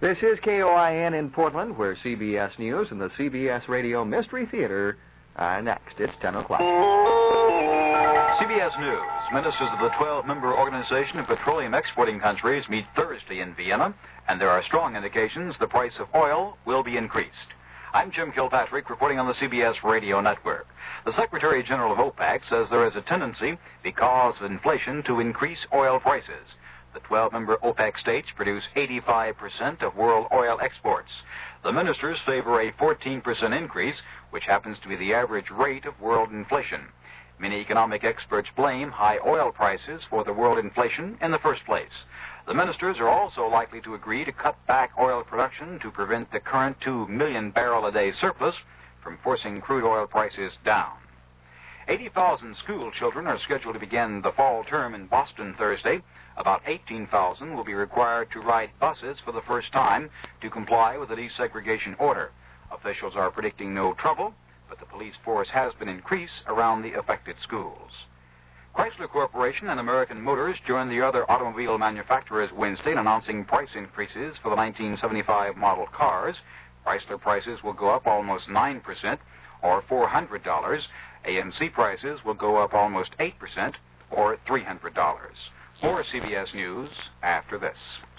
This is KOIN in Portland, where CBS News and the CBS Radio Mystery Theater are next. It's 10 o'clock. CBS News. Ministers of the 12-member Organization of Petroleum Exporting Countries meet Thursday in Vienna, and there are strong indications the price of oil will be increased. I'm Jim Kilpatrick, reporting on the CBS Radio Network. The Secretary General of OPEC says there is a tendency, because of inflation, to increase oil prices. The 12-member OPEC states produce 85% of world oil exports. The ministers favor a 14% increase, which happens to be the average rate of world inflation. Many economic experts blame high oil prices for the world inflation in the first place. The ministers are also likely to agree to cut back oil production to prevent the current 2 million barrel a day surplus from forcing crude oil prices down. 80,000 school children are scheduled to begin the fall term in Boston Thursday. About 18,000 will be required to ride buses for the first time to comply with the desegregation order. Officials are predicting no trouble, but the police force has been increased around the affected schools. Chrysler Corporation and American Motors joined the other automobile manufacturers Wednesday in announcing price increases for the 1975 model cars. Chrysler prices will go up almost 9%, or $400. AMC prices will go up almost 8%, or $300. More CBS News after this.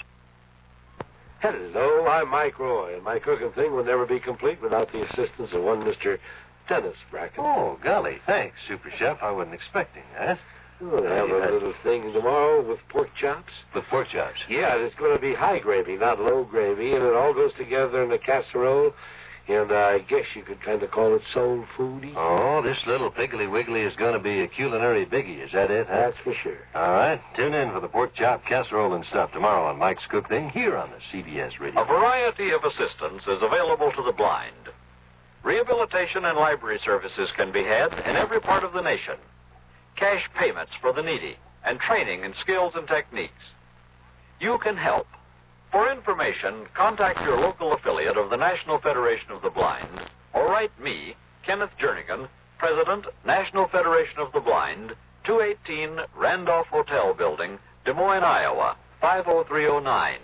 Hello, I'm Mike Roy, and my cooking thing will never be complete without the assistance of one Mr. Dennis Bracken. Oh, golly, thanks, Super Chef. I wasn't expecting that. Oh, they have a little thing tomorrow with pork chops. With pork chops? Yeah, it's going to be high gravy, not low gravy, and it all goes together in a casserole. And I guess you could kind of call it soul foody. Oh, this little Piggly Wiggly is going to be a culinary biggie. Is that it, huh? That's for sure. All right. Tune in for the pork chop, casserole, and stuff tomorrow on Mike's Cook Thing here on the CBS Radio. A variety of assistance is available to the blind. Rehabilitation and library services can be had in every part of the nation. Cash payments for the needy and training in skills and techniques. You can help. For information, contact your local affiliate of the National Federation of the Blind, or write me, Kenneth Jernigan, President, National Federation of the Blind, 218 Randolph Hotel Building, Des Moines, Iowa, 50309.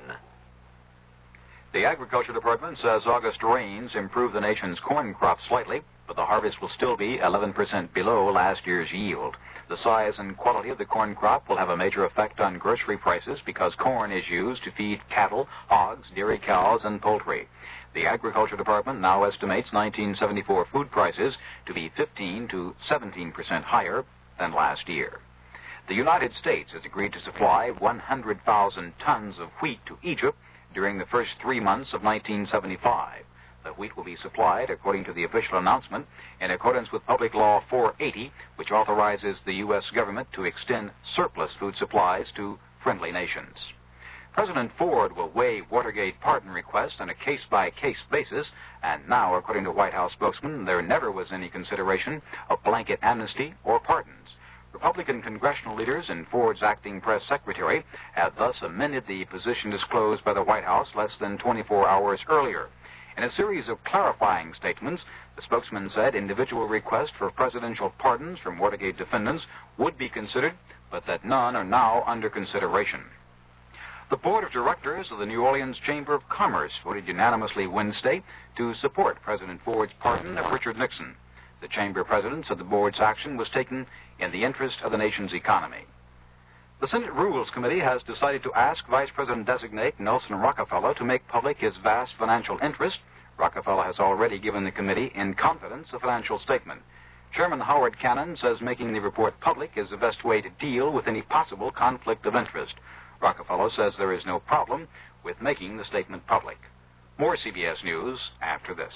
The Agriculture Department says August rains improved the nation's corn crop slightly, but the harvest will still be 11% below last year's yield. The size and quality of the corn crop will have a major effect on grocery prices because corn is used to feed cattle, hogs, dairy cows, and poultry. The Agriculture Department now estimates 1974 food prices to be 15 to 17% higher than last year. The United States has agreed to supply 100,000 tons of wheat to Egypt during the first 3 months of 1975. The wheat will be supplied, according to the official announcement, in accordance with Public Law 480, which authorizes the U.S. government to extend surplus food supplies to friendly nations. President Ford will weigh Watergate pardon requests on a case-by-case basis, and now, according to White House spokesman, there never was any consideration of blanket amnesty or pardons. Republican congressional leaders and Ford's acting press secretary have thus amended the position disclosed by the White House less than 24 hours earlier. In a series of clarifying statements, the spokesman said individual requests for presidential pardons from Watergate defendants would be considered, but that none are now under consideration. The board of directors of the New Orleans Chamber of Commerce voted unanimously Wednesday to support President Ford's pardon of Richard Nixon. The chamber president said the board's action was taken in the interest of the nation's economy. The Senate Rules Committee has decided to ask Vice President-designate Nelson Rockefeller to make public his vast financial interest. Rockefeller has already given the committee in confidence a financial statement. Chairman Howard Cannon says making the report public is the best way to deal with any possible conflict of interest. Rockefeller says there is no problem with making the statement public. More CBS News after this.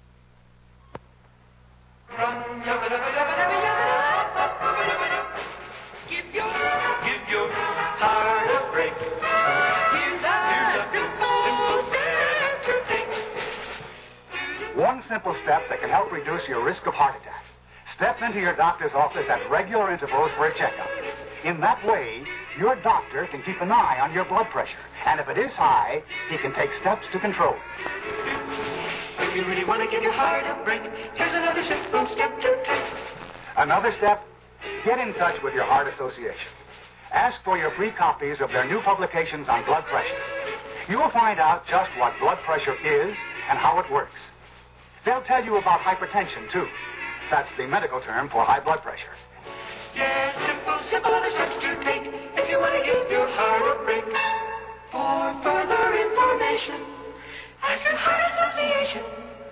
Give your heart a break. Here's a simple step to take. One simple step that can help reduce your risk of heart attack. Step into your doctor's office at regular intervals for a checkup. In that way, your doctor can keep an eye on your blood pressure. And if it is high, he can take steps to control it. If you really want to give your heart a break, here's another simple step to take. Another step, get in touch with your Heart Association. Ask for your free copies of their new publications on blood pressure. You'll find out just what blood pressure is and how it works. They'll tell you about hypertension, too. That's the medical term for high blood pressure. Yes, simple are the steps to take if you want to give your heart a break. For further information, ask your heart association.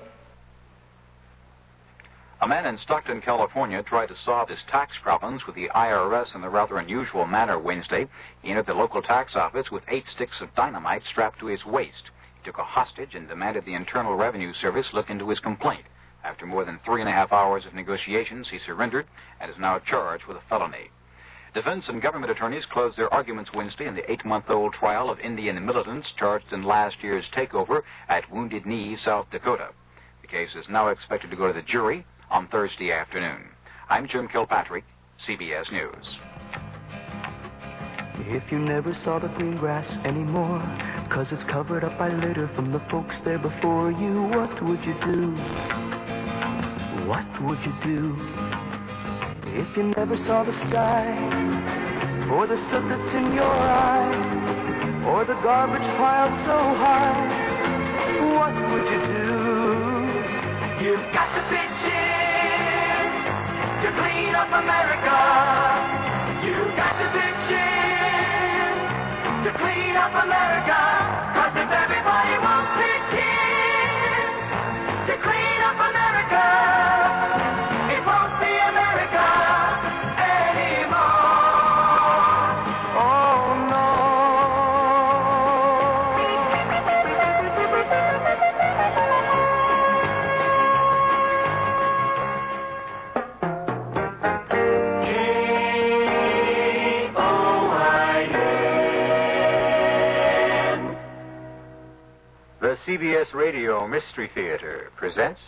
A man in Stockton, California, tried to solve his tax problems with the IRS in a rather unusual manner Wednesday. He entered the local tax office with 8 sticks of dynamite strapped to his waist. He took a hostage and demanded the Internal Revenue Service look into his complaint. After more than 3.5 hours of negotiations, he surrendered and is now charged with a felony. Defense and government attorneys closed their arguments Wednesday in the 8-month-old trial of Indian militants charged in last year's takeover at Wounded Knee, South Dakota. The case is now expected to go to the jury on Thursday afternoon. I'm Jim Kilpatrick, CBS News. If you never saw the green grass anymore, 'cause it's covered up by litter from the folks there before you, what would you do? What would you do? If you never saw the sky, or the soot that's in your eye, or the garbage piled so high, what would you do? You've got to pitch in to clean up America. You've got to pitch in to clean up America. 'Cause if everybody won't pitch in to clean up America, it won't be America anymore. Oh no. The CBS Radio Mystery Theater presents...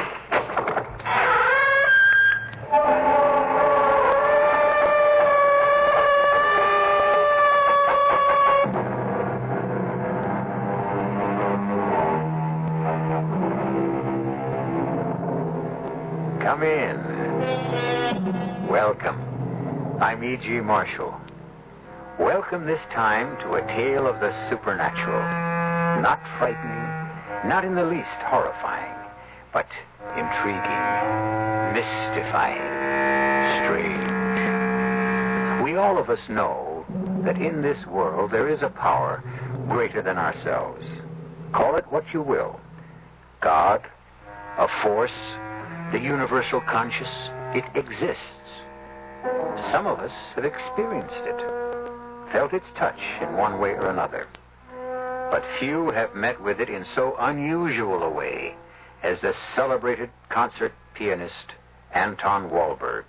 Come in. Welcome. I'm E.G. Marshall. Welcome this time to a tale of the supernatural. Not frightening, not in the least horrifying, but intriguing, mystifying, strange. We all of us know that in this world there is a power greater than ourselves. Call it what you will. God, a force, the universal conscious, it exists. Some of us have experienced it, felt its touch in one way or another. But few have met with it in so unusual a way as the celebrated concert pianist Anton Walberg.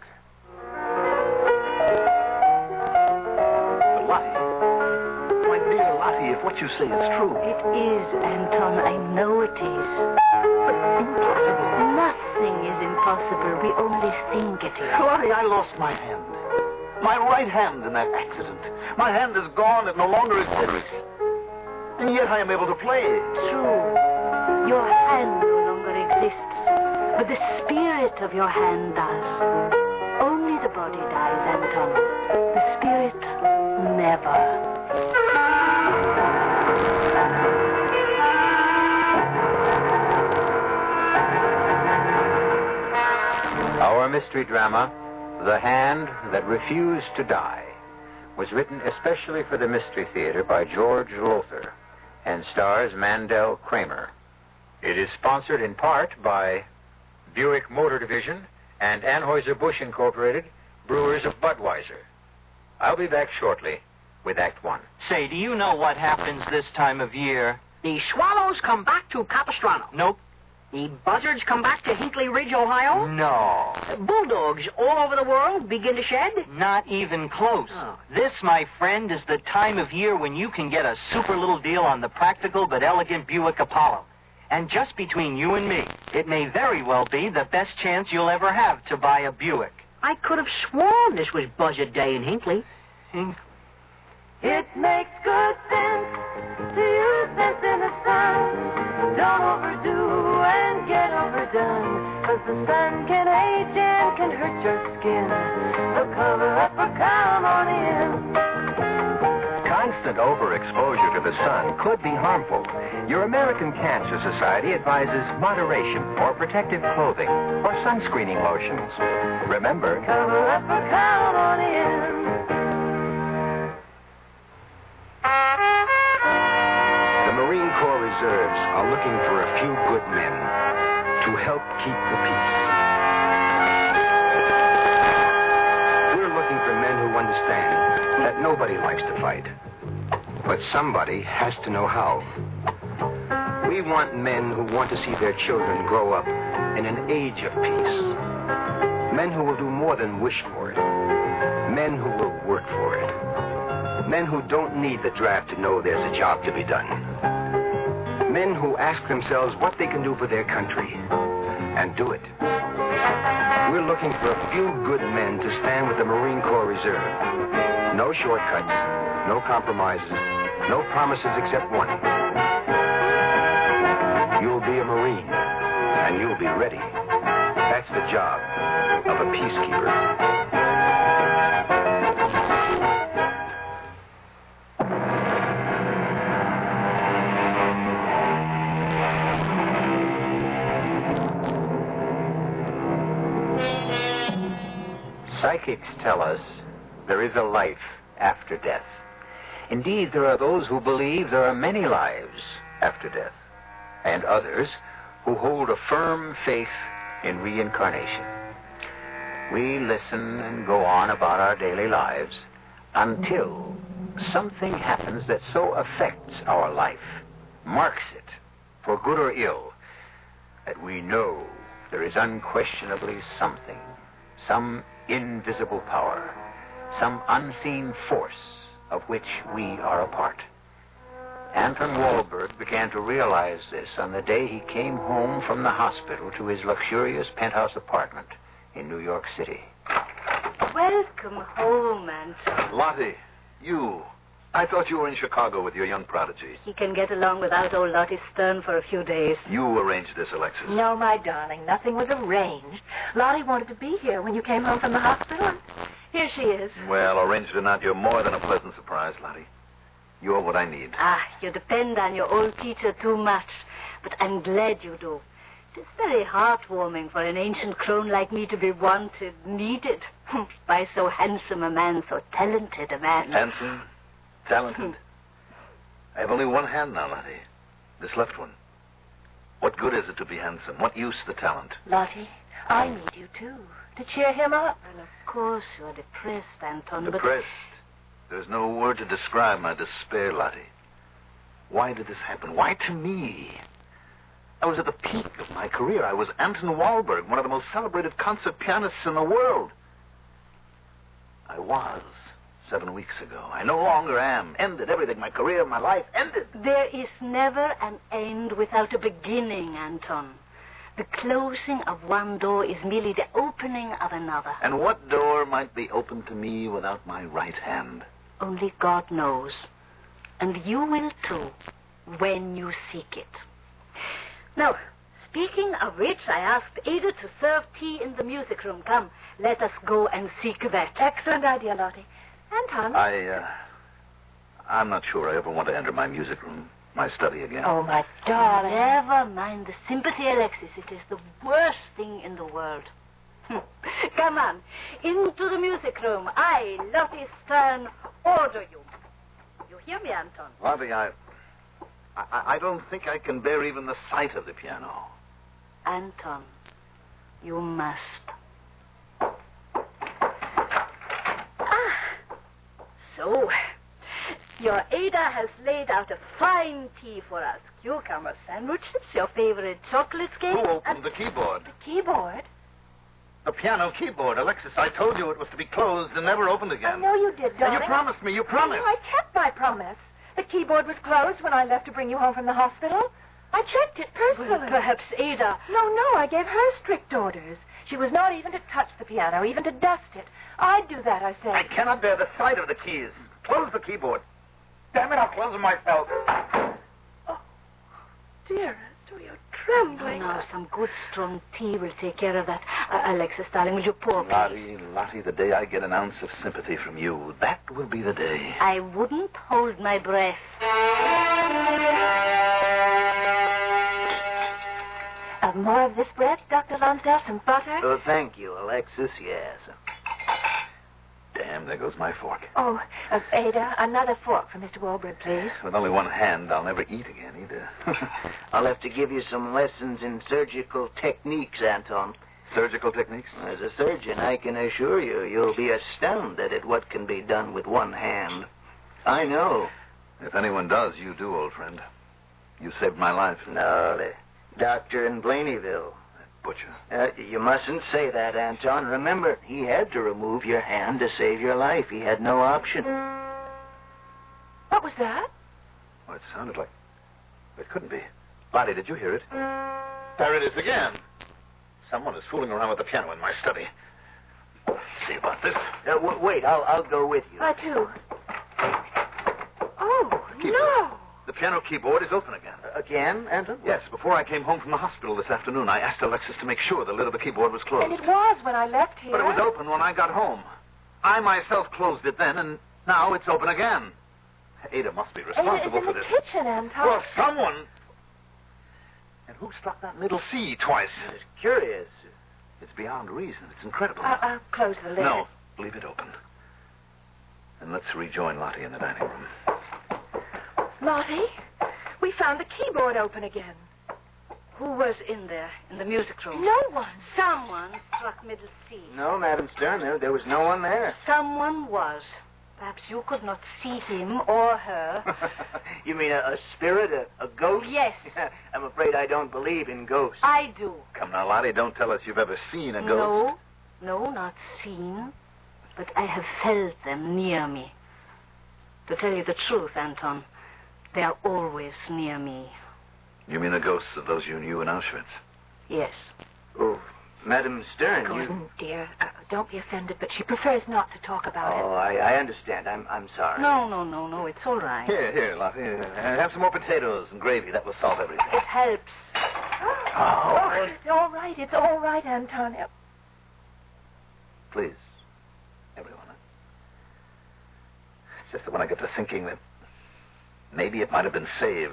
Lottie, my dear Lottie, if what you say is true... It is, Anton. I know it is. But impossible. Nothing is impossible. We only think it is. Lottie, I lost my hand. My right hand in that accident. My hand is gone. It no longer exists. And yet I am able to play. True. Your hand no longer exists. But the spirit of your hand does. Only the body dies, Anton. The spirit never. Our mystery drama, The Hand That Refused to Die, was written especially for the Mystery Theater by George Lothar and stars Mandel Kramer. It is sponsored in part by Buick Motor Division and Anheuser-Busch Incorporated, brewers of Budweiser. I'll be back shortly with Act One. Say, do you know what happens this time of year? The swallows come back to Capistrano. Nope. The buzzards come back to Hinkley Ridge, Ohio. No. Bulldogs all over the world begin to shed. Not even close. Oh. This, my friend, is the time of year when you can get a super little deal on the practical but elegant Buick Apollo. And just between you and me, it may very well be the best chance you'll ever have to buy a Buick. I could have sworn this was Buzzard Day in Hinkley. It makes good sense to use sense in the sun. Don't overdo and get overdone, 'cause the sun can age and can hurt your skin. So cover up or come on in. Constant overexposure to the sun could be harmful. Your American Cancer Society advises moderation or protective clothing or sunscreening lotions. Remember, cover up or count on in. The Marine Corps Reserves are looking for a few good men to help keep the peace. We're looking for men who understand that nobody likes to fight, but somebody has to know how. We want men who want to see their children grow up in an age of peace. Men who will do more than wish for it. Men who will work for it. Men who don't need the draft to know there's a job to be done. Men who ask themselves what they can do for their country and do it. We're looking for a few good men to stand with the Marine Corps Reserve. No shortcuts, no compromises, no promises except one. You'll be a Marine, and you'll be ready. That's the job of a peacekeeper. Psychics tell us there is a life after death. Indeed, there are those who believe there are many lives after death, and others who hold a firm faith in reincarnation. We listen and go on about our daily lives until something happens that so affects our life, marks it, for good or ill, that we know there is unquestionably something, some invisible power, some unseen force of which we are a part. Anton Wahlberg began to realize this on the day he came home from the hospital to his luxurious penthouse apartment in New York City. Welcome home, Anton. Lottie, you. I thought you were in Chicago with your young prodigy. He can get along without old Lottie Stern for a few days. You arranged this, Alexis. No, my darling, nothing was arranged. Lottie wanted to be here when you came home from the hospital, and here she is. Well, arranged or not, you're more than a pleasant surprise, Lottie. You're what I need. You depend on your old teacher too much, but I'm glad you do. It's very heartwarming for an ancient crone like me to be wanted, needed, by so handsome a man, so talented a man. Handsome? Talented? I have only one hand now, Lottie. This left one. What good is it to be handsome? What use the talent? Lottie, I need you, too, to cheer him up. Well, of course, you're depressed, Anton, Depressed? There's no word to describe my despair, Lottie. Why did this happen? Why to me? I was at the peak of my career. I was Anton Wahlberg, one of the most celebrated concert pianists in the world. I was 7 weeks ago. I no longer am. Ended everything. My career, my life, ended. There is never an end without a beginning, Anton. The closing of one door is merely the opening of another. And what door might be open to me without my right hand? Only God knows. And you will too, when you seek it. Now, speaking of which, I asked Ada to serve tea in the music room. Come, let us go and seek that. Excellent idea, Lottie. Anton? I'm not sure I ever want to enter my music room, my study again. Oh, my darling. Never mind the sympathy, Alexis. It is the worst thing in the world. Come on, into the music room. I, Lottie Stern, order you. You hear me, Anton? Lottie, I don't think I can bear even the sight of the piano. Anton, you must. So, your Ada has laid out a fine tea for us. Cucumber sandwiches, your favorite chocolate cake. Who opened the keyboard? The keyboard? The piano keyboard. Alexis, I told you it was to be closed and never opened again. I know you did, darling. And you promised me. You promised. I kept my promise. The keyboard was closed when I left to bring you home from the hospital. I checked it personally. Well, perhaps Ada... No, I gave her strict orders. She was not even to touch the piano, even to dust it. I'd do that, I said. I cannot bear the sight of the keys. Close the keyboard. Damn it, I'll close it myself. Oh, dearest, will you trembling. Now, some good strong tea will take care of that. Alexis, darling, will you pour, please? Lottie, the day I get an ounce of sympathy from you, that will be the day. I wouldn't hold my breath. More of this bread, Dr. Lonsdale? Some butter? Oh, thank you, Alexis. Yes. Damn, there goes my fork. Oh, Ada, another fork for Mr. Walberg, please. With only one hand, I'll never eat again, either. I'll have to give you some lessons in surgical techniques, Anton. Surgical techniques? As a surgeon, I can assure you, you'll be astounded at what can be done with one hand. I know. If anyone does, you do, old friend. You saved my life. No, the doctor in Blaneyville. Butcher. You mustn't say that, Anton. Remember, he had to remove your hand to save your life. He had no option. What was that? Well, it sounded like... It couldn't be. Lottie, did you hear it? There it is again. Someone is fooling around with the piano in my study. Let's see about this. Wait, I'll go with you. I too. Oh, no. The piano keyboard is open again. Again, Anton? Yes, before I came home from the hospital this afternoon, I asked Alexis to make sure the lid of the keyboard was closed. And it was when I left here. But it was open when I got home. I myself closed it then, and now it's open again. Ada must be responsible for this. It's in the kitchen, Anton. Well, someone... And who struck that middle C twice? It's curious. It's beyond reason. It's incredible. I'll close the lid. No, leave it open. And let's rejoin Lottie in the dining room. Lottie, we found the keyboard open again. Who was in there, in the music room? No one. Someone struck middle C. No, Madam Stern, there was no one there. Someone was. Perhaps you could not see him or her. You mean a spirit, a ghost? Yes. I'm afraid I don't believe in ghosts. I do. Come now, Lottie, don't tell us you've ever seen a ghost. No, not seen. But I have felt them near me. To tell you the truth, Anton, they are always near me. You mean the ghosts of those you knew in Auschwitz? Yes. Oh, Madam Stern, Gordon, dear, don't be offended, but she prefers not to talk about it. Oh, I understand. I'm sorry. No, it's all right. Here, Lottie. Have some more potatoes and gravy. That will solve everything. It helps. Oh, it's all right, Anton. Please, everyone. It's just that when I get to thinking that maybe it might have been saved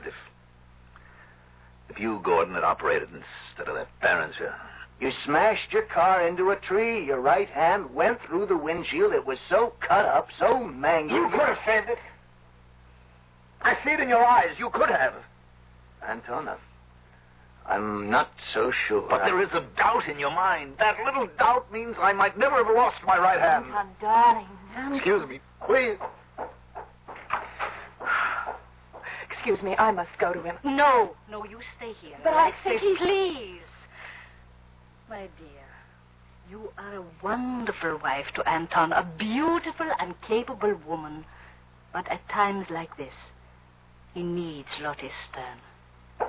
if you, Gordon, had operated instead of that Baronsville. You smashed your car into a tree. Your right hand went through the windshield. It was so cut up, so mangled. You could have saved it. I see it in your eyes. You could have. Anton, I'm not so sure. But there is a doubt in your mind. That little doubt means I might never have lost my right hand. Anton, darling. Excuse me, please. Excuse me, I must go to him. No, you stay here. But I think he... Please. My dear, you are a wonderful wife to Anton, a beautiful and capable woman. But at times like this, he needs Lottie Stern.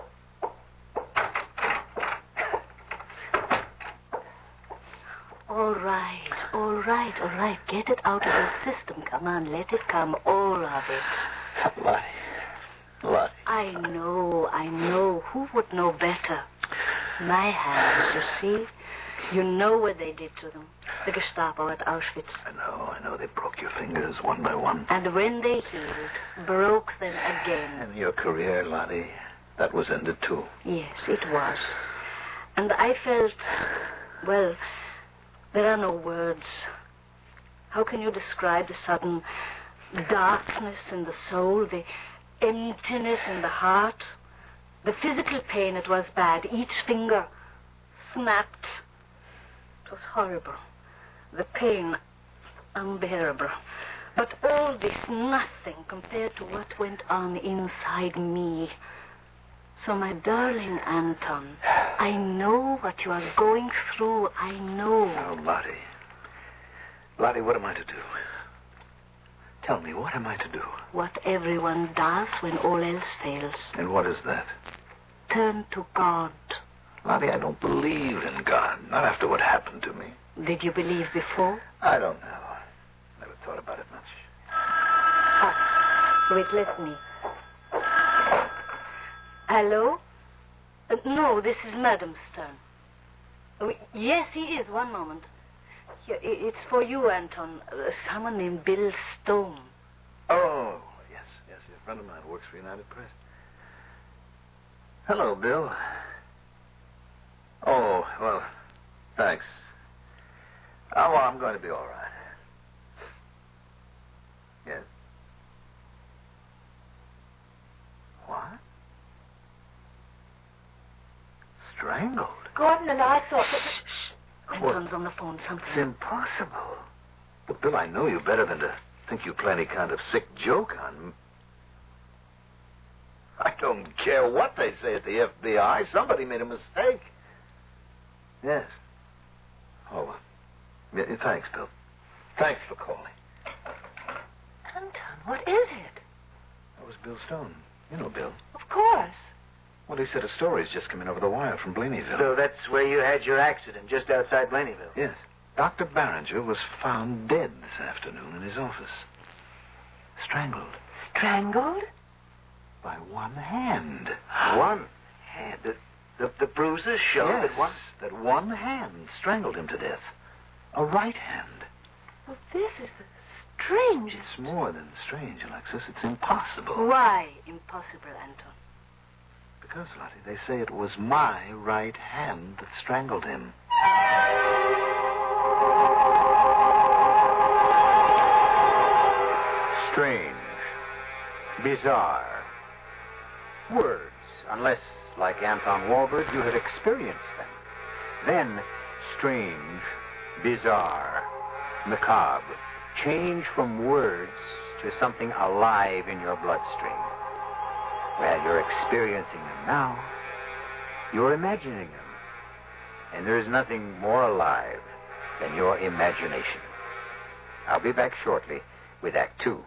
All right. Get it out of your system. Come on, let it come, all of it. Lottie. I know. Who would know better? My hands, you see. You know what they did to them. The Gestapo at Auschwitz. I know. They broke your fingers one by one. And when they healed, broke them again. And your career, Lottie, that was ended too. Yes, it was. And I felt, well, there are no words. How can you describe the sudden darkness in the soul, the emptiness in the heart? The physical pain, it was bad. Each finger snapped. It was horrible. The pain, unbearable. But all this, nothing compared to what went on inside me. So, my darling Anton, I know what you are going through. I know. Oh, Lottie, what am I to do? Tell me, what am I to do? What everyone does when all else fails. And what is that? Turn to God. Lottie, I don't believe in God. Not after what happened to me. Did you believe before? I don't know. Never thought about it much. Wait, let me. Hello? No, this is Madam Stern. Oh, yes, he is. One moment. Yeah, it's for you, Anton. Someone named Bill Stone. Oh, yes. A friend of mine works for United Press. Hello, Bill. Oh, well, thanks. Oh, well, I'm going to be all right. Yes. What? Strangled? Gordon and I thought that... Anton's on the phone. Something. It's impossible. But, Bill, I know you better than to think you play any kind of sick joke on me. I don't care what they say at the FBI. Somebody made a mistake. Yes. Oh, yeah, thanks, Bill. Thanks for calling. Anton, what is it? That was Bill Stone. You know Bill. Of course. Well, he said a story's just come in over the wire from Blaneyville. So that's where you had your accident, just outside Blaneyville? Yes. Dr. Barringer was found dead this afternoon in his office. Strangled. Strangled? By one hand. One hand? The bruises show yes, that that one hand strangled him to death. A right hand. Well, this is the strangest. It's more than strange, Alexis. It's impossible. Why impossible, Anton? Because, Lottie, they say it was my right hand that strangled him. Strange. Bizarre. Words, unless, like Anton Walberg, you have experienced them. Then, strange, bizarre, macabre. Change from words to something alive in your bloodstream. Well, you're experiencing them now. You're imagining them. And there is nothing more alive than your imagination. I'll be back shortly with Act Two.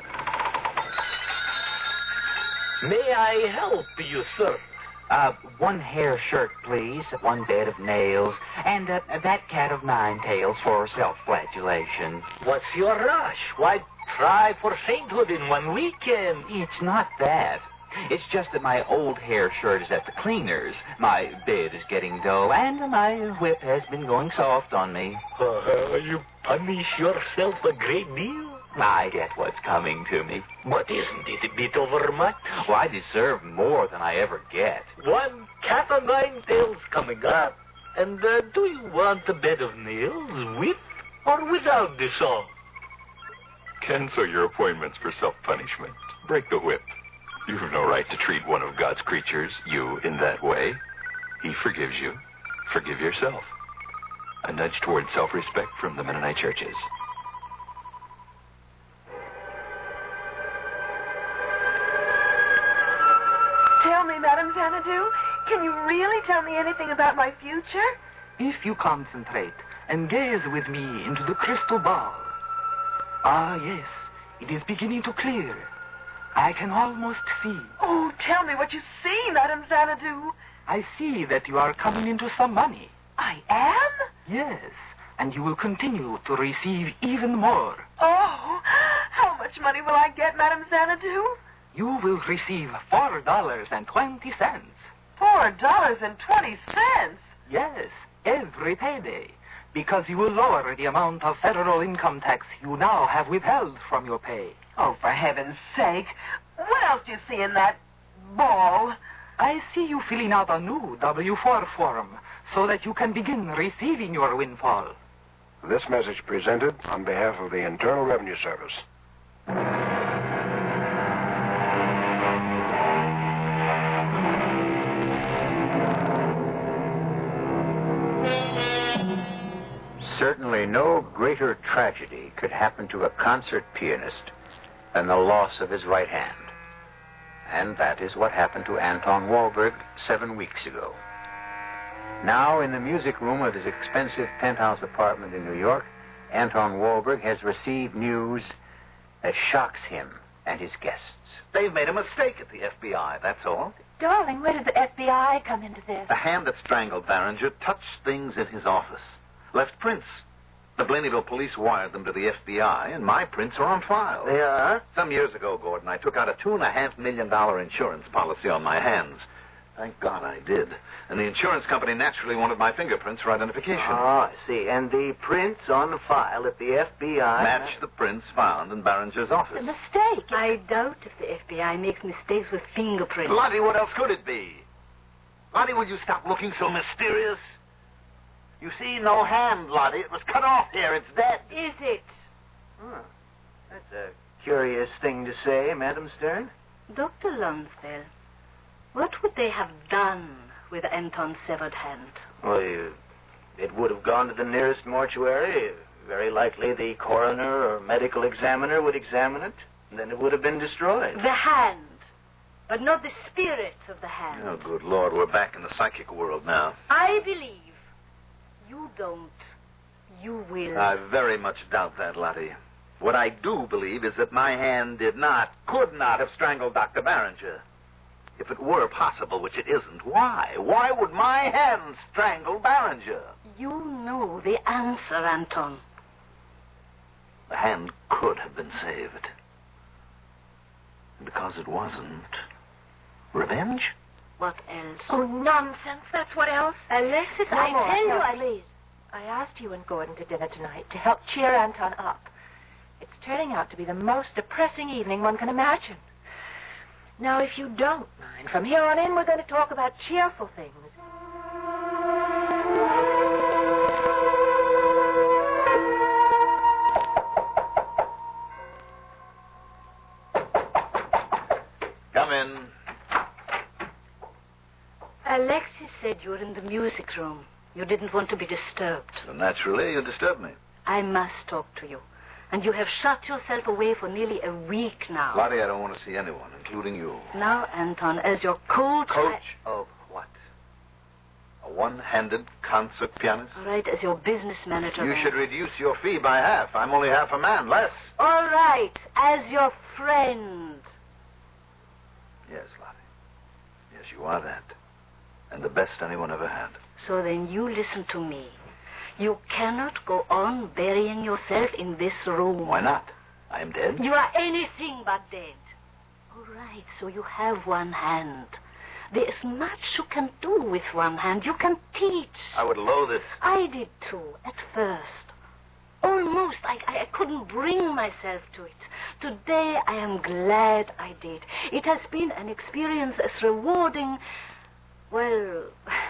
May I help you, sir? One hair shirt, please, one bed of nails, and that cat of nine tails for self-flagellation. What's your rush? Why, try for sainthood in 1 weekend. It's not that. It's just that my old hair shirt is at the cleaner's. My bed is getting dull, and my whip has been going soft on me. You punish yourself a great deal. I get what's coming to me. But isn't it a bit overmuch? Well, I deserve more than I ever get. One cat o' nine tails coming up. And do you want a bed of nails with or without the saw? Cancel your appointments for self-punishment. Break the whip. You've no right to treat one of God's creatures, you, in that way. He forgives you. Forgive yourself. A nudge toward self-respect from the Mennonite churches. Tell me, Madame Xanadu, can you really tell me anything about my future? If you concentrate and gaze with me into the crystal ball. Ah, yes, it is beginning to clear. I can almost see. Oh, tell me what you see, Madame Xanadu. I see that you are coming into some money. I am? Yes, and you will continue to receive even more. Oh, how much money will I get, Madame Xanadu? You will receive $4.20. $4.20? Yes, every payday, because you will lower the amount of federal income tax you now have withheld from your pay. Oh, for heaven's sake. What else do you see in that ball? I see you filling out a new W-4 form so that you can begin receiving your windfall. This message presented on behalf of the Internal Revenue Service. Certainly no greater tragedy could happen to a concert pianist than the loss of his right hand. And that is what happened to Anton Walberg 7 weeks ago. Now, in the music room of his expensive penthouse apartment in New York, Anton Walberg has received news that shocks him and his guests. They've made a mistake at the FBI, that's all. Darling, where did the FBI come into this? The hand that strangled Barringer touched things in his office. Left prints. The Blaneyville police wired them to the FBI, and my prints are on file. They are? Some years ago, Gordon, I took out a $2.5 million insurance policy on my hands. Thank God I did. And the insurance company naturally wanted my fingerprints for identification. Oh, I see. And the prints on file at the FBI... Match the prints found in Barringer's office. A mistake. I doubt if the FBI makes mistakes with fingerprints. Lottie, what else could it be? Lottie, will you stop looking so mysterious? You see, no hand, Lottie. It was cut off here. It's dead. Is it? Oh, that's a curious thing to say, Madam Stern. Dr. Lonsdale, what would they have done with Anton's severed hand? Well, it would have gone to the nearest mortuary. Very likely the coroner or medical examiner would examine it, and then it would have been destroyed. The hand, but not the spirit of the hand. Oh, good Lord, we're back in the psychic world now. I believe. You don't. You will. I very much doubt that, Lottie. What I do believe is that my hand could not have strangled Dr. Barringer. If it were possible, which it isn't, why? Why would my hand strangle Barringer? You know the answer, Anton. The hand could have been saved. Because it wasn't. Revenge? What else? Oh, nonsense. That's what else? Alexis, No I more. tell you, No, please. I asked you and Gordon to dinner tonight to help cheer Anton up. It's turning out to be the most depressing evening one can imagine. Now, if you don't mind, from here on in, we're going to talk about cheerful things. Come in. Alexis said you were in the music room. You didn't want to be disturbed. So naturally, you disturbed me. I must talk to you. And you have shut yourself away for nearly a week now. Lottie, I don't want to see anyone, including you. Now, Anton, as your coach... Coach of what? A one-handed concert pianist? All right, as your business manager... You should reduce your fee by half. I'm only half a man, less. All right, as your friend. Yes, Lottie. Yes, you are that. And the best anyone ever had. So then you listen to me. You cannot go on burying yourself in this room. Why not? I am dead. You are anything but dead. All right, so you have one hand. There is much you can do with one hand. You can teach. I would loathe it. I did too, at first. Almost. I couldn't bring myself to it. Today I am glad I did. It has been an experience as rewarding, well,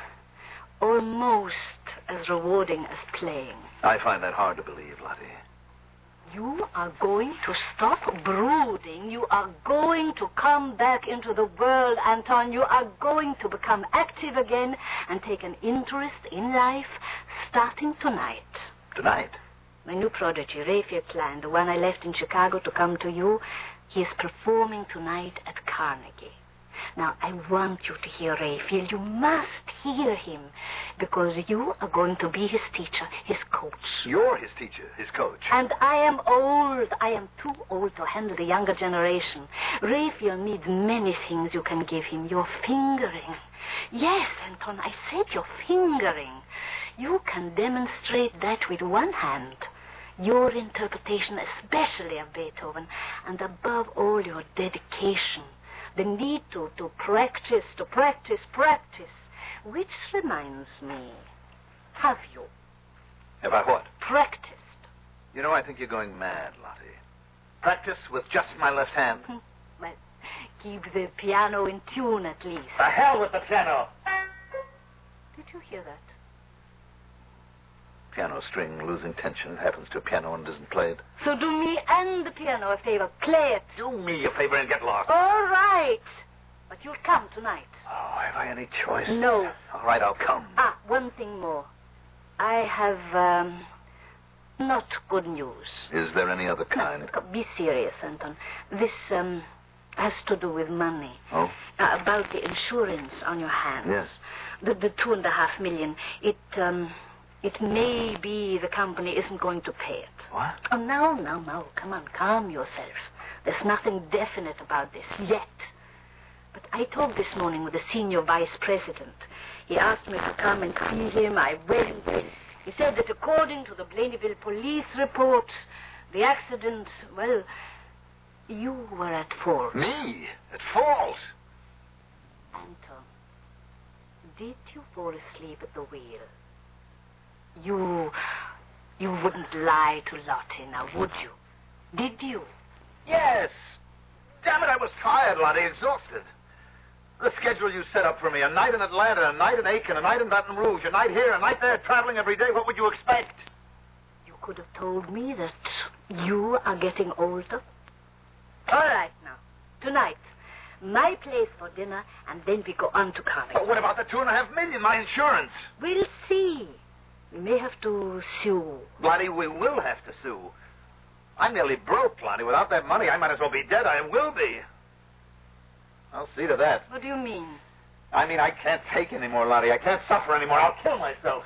almost as rewarding as playing. I find that hard to believe, Lottie. You are going to stop brooding. You are going to come back into the world, Anton. You are going to become active again and take an interest in life starting tonight. Tonight? My new prodigy, Raphael Klein, the one I left in Chicago to come to you, he is performing tonight at Carnegie. Now, I want you to hear Raphael. You must hear him, because you are going to be his teacher, his coach. You're his teacher, his coach. And I am old. I am too old to handle the younger generation. Raphael needs many things you can give him. Your fingering. Yes, Anton, I said your fingering. You can demonstrate that with one hand. Your interpretation, especially of Beethoven, and above all, your dedication. The need to practice, practice. Which reminds me, have you? Have I what? Practiced. You know, I think you're going mad, Lottie. Practice with just my left hand? Well, keep the piano in tune at least. The hell with the piano! Did you hear that? Piano string losing tension. It happens to a piano and isn't played. So do me and the piano a favor. Play it. Do me a favor and get lost. All right. But you'll come tonight. Oh, have I any choice? No. All right, I'll come. One thing more. I have, not good news. Is there any other kind? No, be serious, Anton. This, has to do with money. Oh? About the insurance on your hands. Yes. The $2.5 million. It may be the company isn't going to pay it. What? Oh, no. Come on, calm yourself. There's nothing definite about this yet. But I talked this morning with the senior vice president. He asked me to come and see him. I went. He said that according to the Blainville police report, the accident, well, you were at fault. Me? At fault? Anton, Did you fall asleep at the wheel? You wouldn't lie to Lottie, now, would you? Did you? Yes. Damn it, I was tired, Lottie, exhausted. The schedule you set up for me, a night in Atlanta, a night in Aiken, a night in Baton Rouge, a night here, a night there, traveling every day, what would you expect? You could have told me that you are getting older. All right, now. Tonight, my place for dinner, and then we go on to Carnegie. But what about the $2.5 million, my insurance? We'll see. We may have to sue. Lottie, we will have to sue. I'm nearly broke, Lottie. Without that money, I might as well be dead. I will be. I'll see to that. What do you mean? I mean, I can't take any more, Lottie. I can't suffer anymore. I'll kill myself.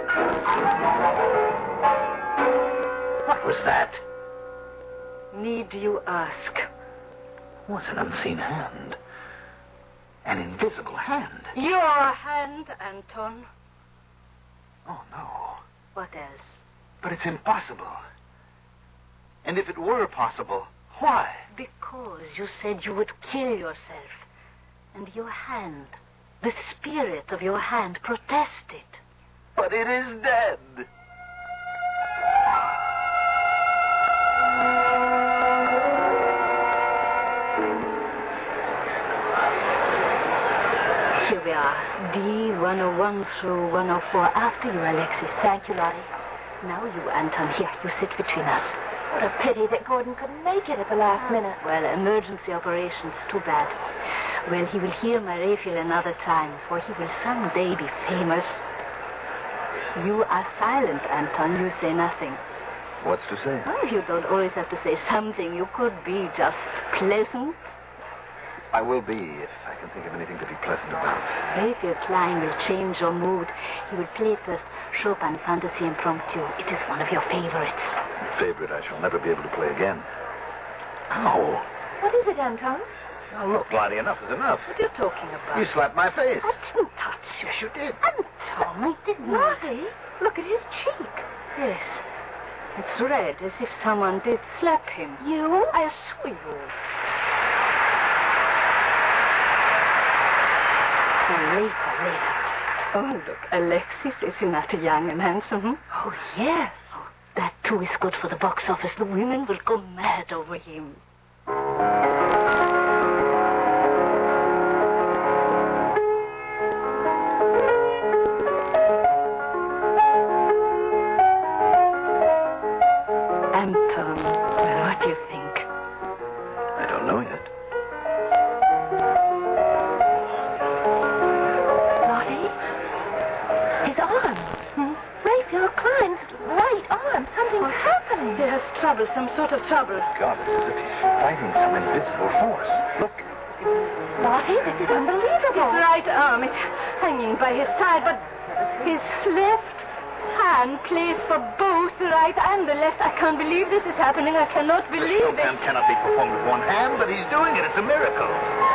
What was that? Need you ask? What's an unseen hand? An invisible hand. Your hand, Anton. Oh, no. What else? But it's impossible. And if it were possible, why? Because you said you would kill yourself. And your hand, the spirit of your hand, protested. But it is dead. Here we are. D101 through 104. After you, Alexis. Thank you, Lottie. Now you, Anton. Here, you sit between us. What a pity that Gordon couldn't make it at the last minute. Well, emergency operations. Too bad. Well, he will hear my Raphael another time, for he will someday be famous. You are silent, Anton. You say nothing. What's to say? Well, you don't always have to say something. You could be just pleasant. I will be, if I can think of anything to be pleasant about. Raphael Klein will change your mood. He will play first Chopin Fantasy Impromptu. It is one of your favorites. Favorite I shall never be able to play again. Ow. What is it, Anton? Now, look, Lottie, enough is enough. What are you talking about? You slapped my face. I didn't touch you. Yes, you did. Anton, I didn't. Lottie, look at his cheek. Yes. It's red, as if someone did slap him. You? I assure you. Later. Oh, look, Alexis, is he not young and handsome? Oh, yes. Oh, that, too, is good for the box office. The women will go mad over him. Anton, well, what do you think? I don't know yet. Raphael Klein's right arm. Something's happening. He has trouble, some sort of trouble. God, it's as if he's fighting some invisible force. Look. Lottie, this is unbelievable. His right arm is hanging by his side, but his left hand plays for both the right and the left. I can't believe this is happening. I cannot believe it. Chopin cannot be performed with one hand, but he's doing it. It's a miracle.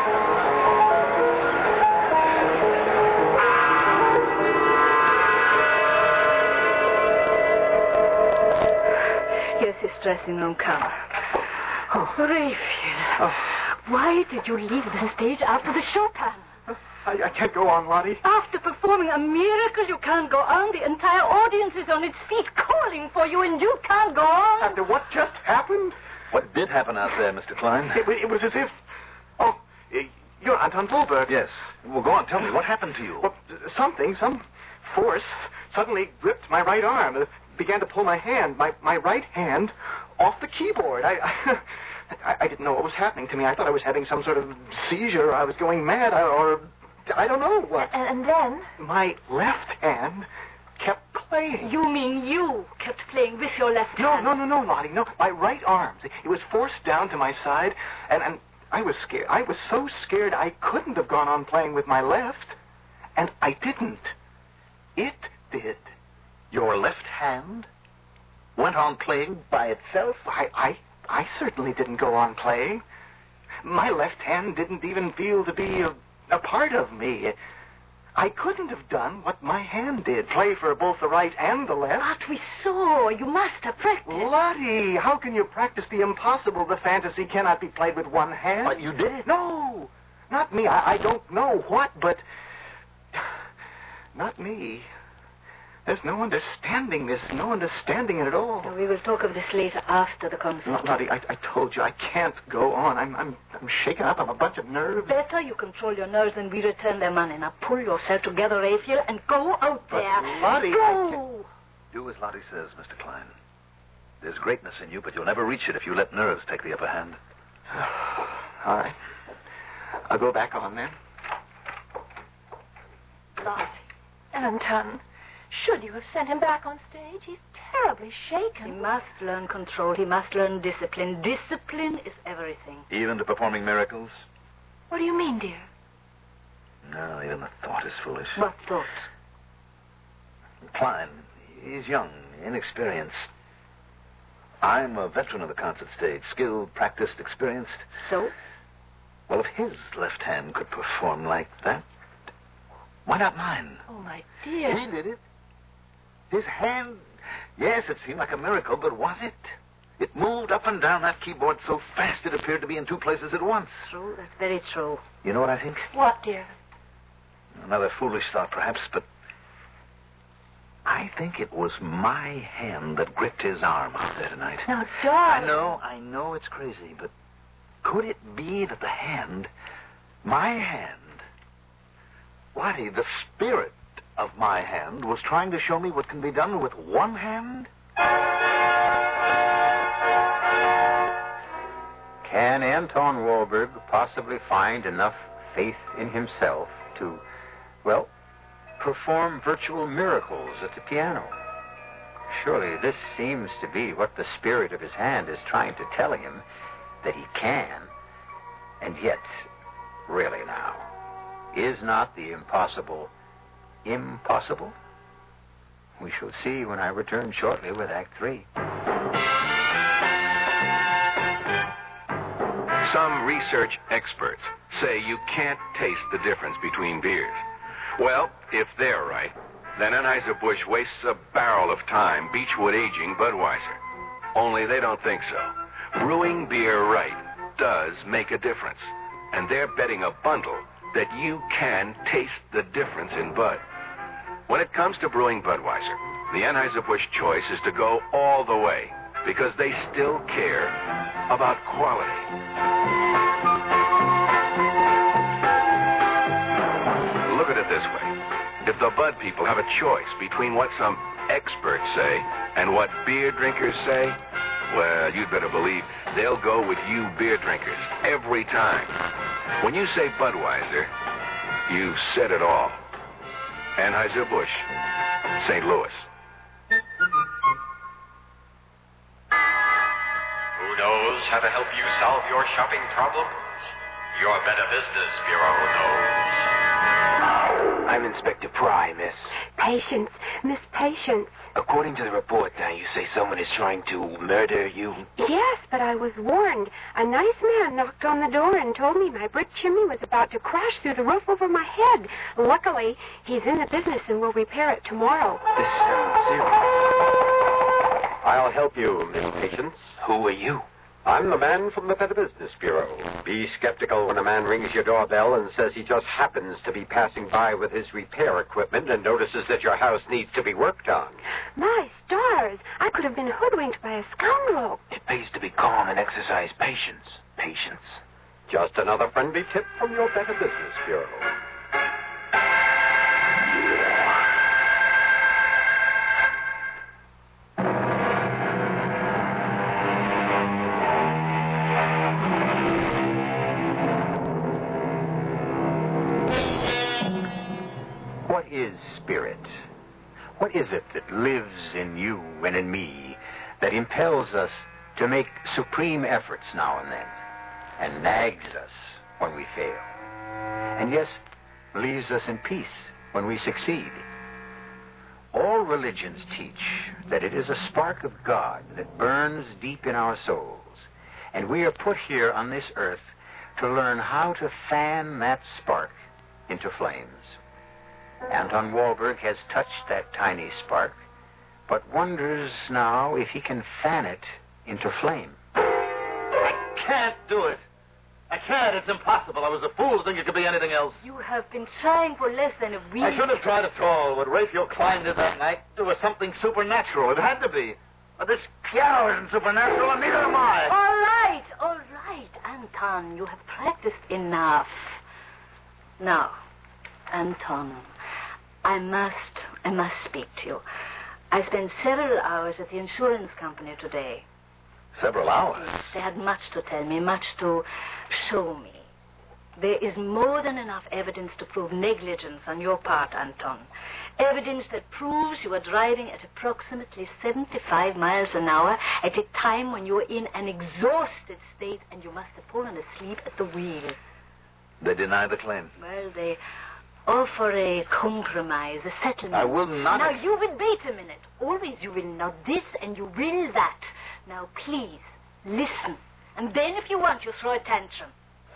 Here's his dressing room car. Oh, Raphael. Oh. Why did you leave the stage after the Chopin? I can't go on, Lottie. After performing a miracle, you can't go on. The entire audience is on its feet calling for you, and you can't go on. After what just happened? What did happen out there, Mr. Klein? It was as if... Oh, you're Anton Bulberg. Yes. Well, go on. Tell me. What happened to you? Well, some force suddenly gripped my right arm. Began to pull my right hand off the keyboard. I didn't know what was happening to me. I thought I was having some sort of seizure. I was going mad, or I don't know what. And then? My left hand kept playing. You mean you kept playing with your left hand? No, Lottie. No, my right arm. It was forced down to my side, and I was scared. I was so scared I couldn't have gone on playing with my left, and I didn't. It did. Your left hand went on playing by itself? I certainly didn't go on playing. My left hand didn't even feel to be a part of me. I couldn't have done what my hand did, play for both the right and the left. But we saw. You must have practiced. Lottie, how can you practice the impossible? The fantasy cannot be played with one hand. But you did. No, not me. I don't know what, but... Not me. There's no understanding this, no understanding it at all. We will talk of this later after the concert. Lottie, I told you I can't go on. I'm shaken up. I'm a bunch of nerves. Better you control your nerves than we return their money. Now pull yourself together, Raphael, and go out But there. Lottie, Go! Do as Lottie says, Mr. Klein. There's greatness in you, but you'll never reach it if you let nerves take the upper hand. All right. I'll go back on then. Lottie, Anton, should you have sent him back on stage? He's terribly shaken. He must learn control. He must learn discipline. Discipline is everything. Even to performing miracles? What do you mean, dear? No, even the thought is foolish. What thought? Klein, he's young, inexperienced. I'm a veteran of the concert stage, skilled, practiced, experienced. So? Well, if his left hand could perform like that, why not mine? Oh, my dear. He did it. His hand, yes, it seemed like a miracle, but was it? It moved up and down that keyboard so fast it appeared to be in two places at once. True, that's very true. You know what I think? What, dear? Another foolish thought, perhaps, but I think it was my hand that gripped his arm out there tonight. Now, darling. I know it's crazy, but could it be that the hand, my hand, Lottie, the spirit of my hand, was trying to show me what can be done with one hand? Can Anton Walberg possibly find enough faith in himself to, well, perform virtual miracles at the piano? Surely this seems to be what the spirit of his hand is trying to tell him, that he can. And yet, really now, is not the impossible impossible? We shall see when I return shortly with Act 3. Some research experts say you can't taste the difference between beers. Well, if they're right, then Anheuser-Busch wastes a barrel of time Beechwood aging Budweiser. Only they don't think so. Brewing beer right does make a difference. And they're betting a bundle that you can taste the difference in Bud. When it comes to brewing Budweiser, the Anheuser-Busch choice is to go all the way because they still care about quality. Look at it this way. If the Bud people have a choice between what some experts say and what beer drinkers say, well, you'd better believe they'll go with you beer drinkers every time. When you say Budweiser, you've said it all. Anheuser-Busch, St. Louis. Who knows how to help you solve your shopping problems? Your Better Business Bureau knows. I'm Inspector Pry, miss. Patience, Miss Patience. According to the report, now, you say someone is trying to murder you? Yes, but I was warned. A nice man knocked on the door and told me my brick chimney was about to crash through the roof over my head. Luckily, he's in the business and will repair it tomorrow. This sounds serious. I'll help you, Miss Patience. Who are you? I'm the man from the Better Business Bureau. Be skeptical when a man rings your doorbell and says he just happens to be passing by with his repair equipment and notices that your house needs to be worked on. My stars! I could have been hoodwinked by a scoundrel. It pays to be calm and exercise patience. Patience. Just another friendly tip from your Better Business Bureau. What is spirit? What is it that lives in you and in me that impels us to make supreme efforts now and then and nags us when we fail? And yes, leaves us in peace when we succeed. All religions teach that it is a spark of God that burns deep in our souls, and we are put here on this earth to learn how to fan that spark into flames. Anton Walberg has touched that tiny spark, but wonders now if he can fan it into flame. I can't do it. I can't. It's impossible. I was a fool to think it could be anything else. You have been trying for less than a week. I shouldn't have tried at all. What Raphael Klein did that night, there was something supernatural. It had to be. But this piano isn't supernatural, and neither am I. All right, Anton. You have practiced enough. Now, Anton, I must speak to you. I spent several hours at the insurance company today. Several hours? Yes, they had much to tell me, much to show me. There is more than enough evidence to prove negligence on your part, Anton. Evidence that proves you were driving at approximately 75 miles an hour at a time when you were in an exhausted state and you must have fallen asleep at the wheel. They deny the claim. Well, they offer a compromise, a settlement. I will not... Now, you will wait a minute. Always you will not this and you will that. Now, please, listen. And then if you want, you throw a tantrum.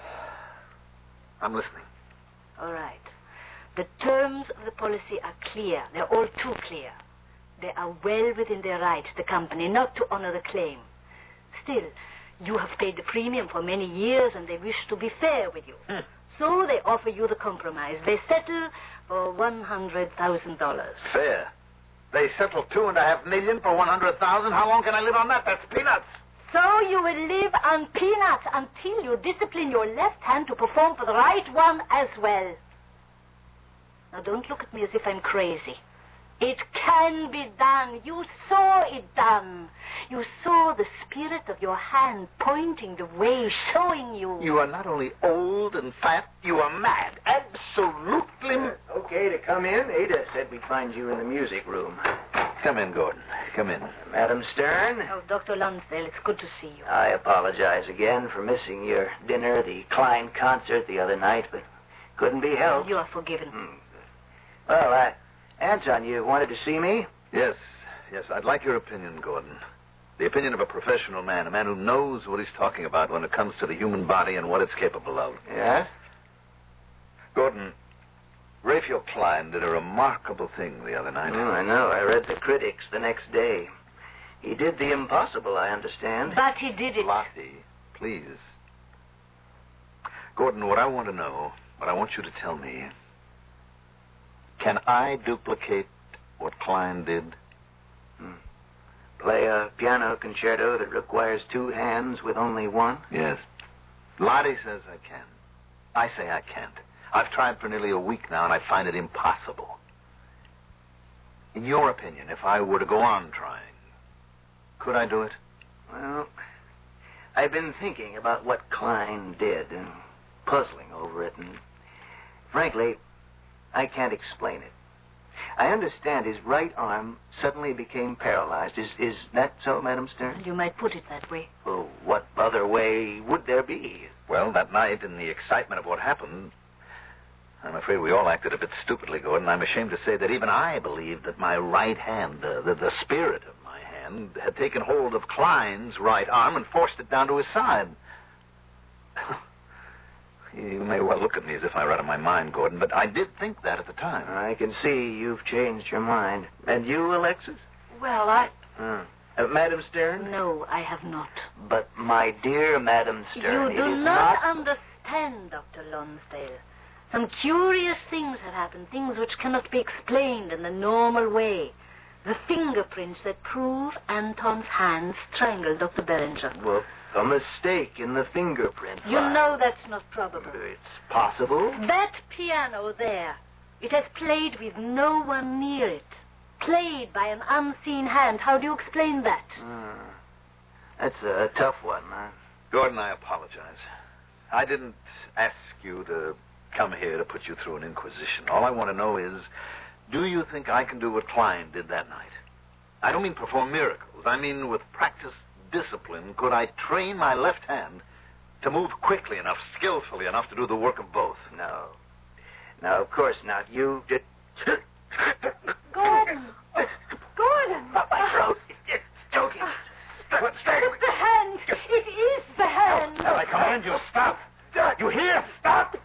I'm listening. All right. The terms of the policy are clear. They're all too clear. They are well within their rights, the company, not to honor the claim. Still, you have paid the premium for many years, and they wish to be fair with you. So they offer you the compromise. They settle for $100,000. Fair. They settle $2.5 million for $100,000. How long can I live on that? That's peanuts. So you will live on peanuts until you discipline your left hand to perform for the right one as well. Now, don't look at me as if I'm crazy. It can be done. You saw it done. You saw the spirit of your hand pointing the way, showing you. You are not only old and fat, you are mad. Absolutely. Okay to come in. Ada said we'd find you in the music room. Come in, Gordon. Come in. Madam Stern? Oh, Dr. Lonsdale, it's good to see you. I apologize again for missing your dinner, the Klein concert the other night, but couldn't be helped. You are forgiven. Well, Anton, you wanted to see me? Yes. I'd like your opinion, Gordon. The opinion of a professional man, a man who knows what he's talking about when it comes to the human body and what it's capable of. Yes? Gordon, Raphael Klein did a remarkable thing the other night. Oh, I know. I read the critics the next day. He did the impossible, I understand. But he did it. Lottie, please. Gordon, what I want to know, what I want you to tell me, can I duplicate what Klein did? Play a piano concerto that requires two hands with only one? Yes. Lottie says I can. I say I can't. I've tried for nearly a week now, and I find it impossible. In your opinion, if I were to go on trying, could I do it? Well, I've been thinking about what Klein did and puzzling over it, and frankly, I can't explain it. I understand his right arm suddenly became paralyzed. Is that so, Madam Stern? You might put it that way. Well, what other way would there be? Well, that night, in the excitement of what happened, I'm afraid we all acted a bit stupidly, Gordon. I'm ashamed to say that even I believed that my right hand, the spirit of my hand, had taken hold of Klein's right arm and forced it down to his side. You may well look at me as if I were out of my mind, Gordon, but I did think that at the time. I can see you've changed your mind. And you, Alexis? Well, Madam Stern? No, I have not. But, my dear Madam Stern, You do not understand, Dr. Lonsdale. Some curious things have happened, things which cannot be explained in the normal way. The fingerprints that prove Anton's hands strangled Dr. Bellinger. Well, a mistake in the fingerprint. You know that's not probable. It's possible. That piano there, it has played with no one near it. Played by an unseen hand. How do you explain that? That's a tough one, huh? Gordon, I apologize. I didn't ask you to come here to put you through an inquisition. All I want to know is, do you think I can do what Klein did that night? I don't mean perform miracles. I mean with practice, discipline, could I train my left hand to move quickly enough, skillfully enough to do the work of both? No. No, of course not. You did... Gordon! Gordon! My throat. It's choking. It's the hand! It is the hand! No, I command you, stop! You hear? Stop!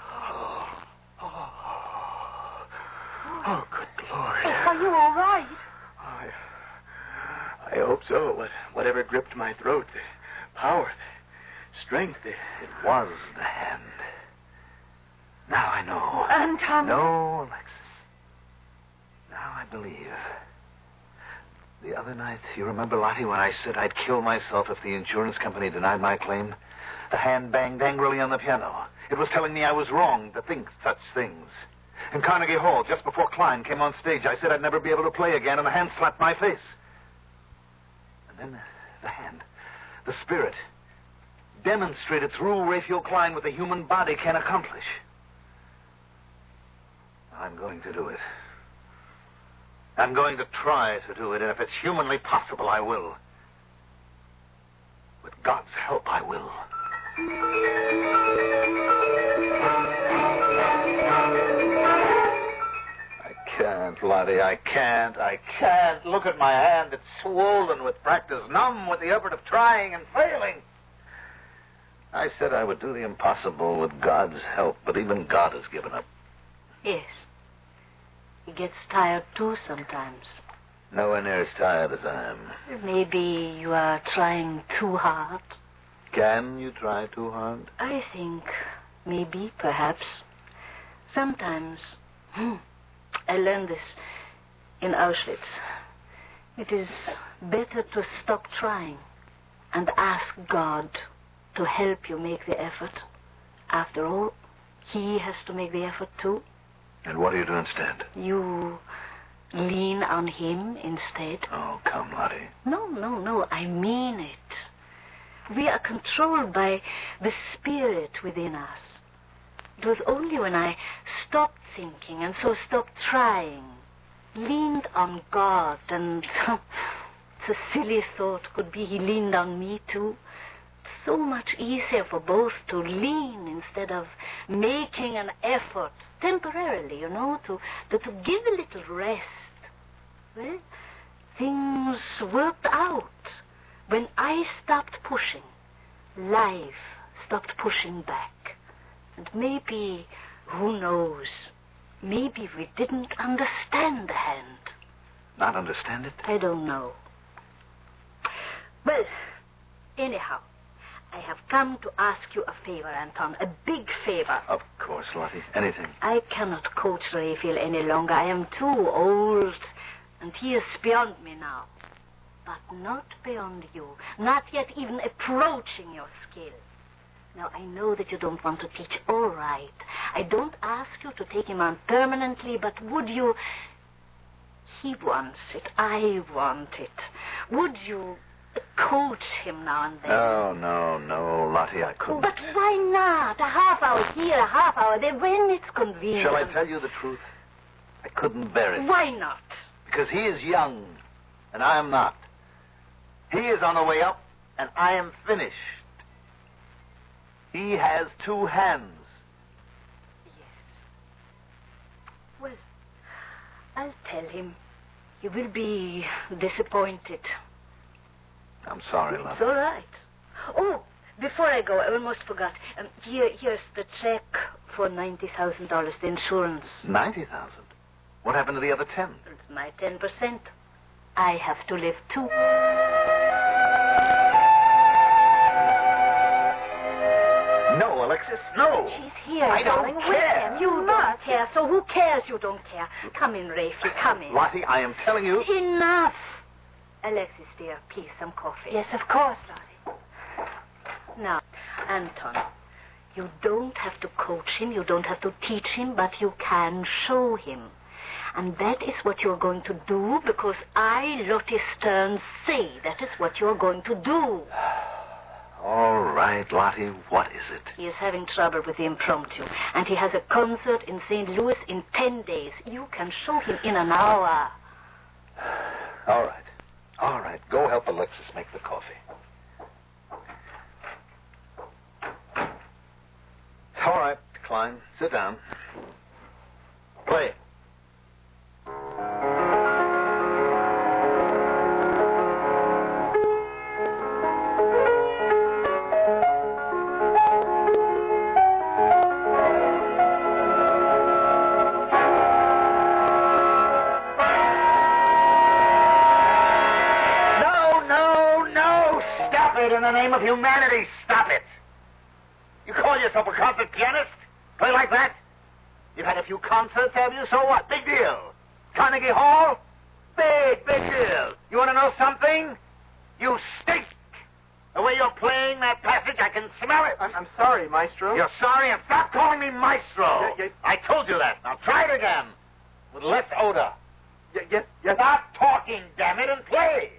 Oh, good Lord. Are you all right? I hope so. Whatever gripped my throat, the power, the strength. It was the hand. Now I know. Anton. No, Alexis. Now I believe. The other night, you remember, Lottie, when I said I'd kill myself if the insurance company denied my claim? The hand banged angrily on the piano. It was telling me I was wrong to think such things. In Carnegie Hall, just before Klein came on stage, I said I'd never be able to play again, and the hand slapped my face. And then the hand, the spirit, demonstrated through Raphael Klein what the human body can accomplish. I'm going to do it. I'm going to try to do it, and if it's humanly possible, I will. With God's help, I will. I can't, Lottie. I can't. Look at my hand. It's swollen with practice, numb with the effort of trying and failing. I said I would do the impossible with God's help, but even God has given up. Yes. He gets tired too sometimes. Nowhere near as tired as I am. Maybe you are trying too hard. Can you try too hard? I think maybe, perhaps. Sometimes. I learned this in Auschwitz. It is better to stop trying and ask God to help you make the effort. After all, He has to make the effort too. And what do you do instead? You lean on Him instead. Oh, come, Lottie. No. I mean it. We are controlled by the spirit within us. It was only when I stopped thinking and so stopped trying, leaned on God, and it's a silly thought could be He leaned on me too. So much easier for both to lean instead of making an effort temporarily, to give a little rest. Well, things worked out. When I stopped pushing, life stopped pushing back. And maybe, who knows, maybe we didn't understand the hand. Not understand it? I don't know. Well, anyhow, I have come to ask you a favor, Anton. A big favor. Of course, Lottie. Anything. I cannot coach Raphael any longer. I am too old, and he is beyond me now. But not beyond you. Not yet even approaching your skill. Now, I know that you don't want to teach. All right. I don't ask you to take him on permanently, but would you... He wants it. I want it. Would you... coach him now and then? No, Lottie, I couldn't. But why not? A half hour here, a half hour there, when it's convenient. Shall I tell you the truth? I couldn't bear it. Why not? Because he is young, and I am not. He is on the way up, and I am finished. He has two hands. Yes. Well, I'll tell him. He will be disappointed. I'm sorry, Lottie. It's all right. Oh, before I go, I almost forgot. Here's the check for $90,000, the insurance. $90,000? What happened to the other 10? It's my 10%. I have to live too. No, Alexis, no. She's here, I darling. don't care. With him. You don't care, so who cares you don't care? Come in, Raphael, come in. Lottie, I am telling you... Enough. Alexis, dear, please, some coffee. Yes, of course, Lottie. Now, Anton, you don't have to coach him, you don't have to teach him, but you can show him. And that is what you're going to do, because I, Lottie Stern, say that is what you're going to do. All right, Lottie, what is it? He is having trouble with the impromptu, and he has a concert in St. Louis in 10 days. You can show him in an hour. All right, go help Alexis make the coffee. All right, Klein, sit down. Play. In the name of humanity, stop it. call yourself a concert pianist? Play like that? You've had a few concerts, have you? So what? Big deal. Carnegie Hall? Big deal. You want to know something? You stink. The way you're playing that passage, I can smell it. I'm sorry, Maestro. You're sorry, and stop calling me Maestro. I told you that. Now try it again. With less odor. Yes. Stop talking, damn it, and play.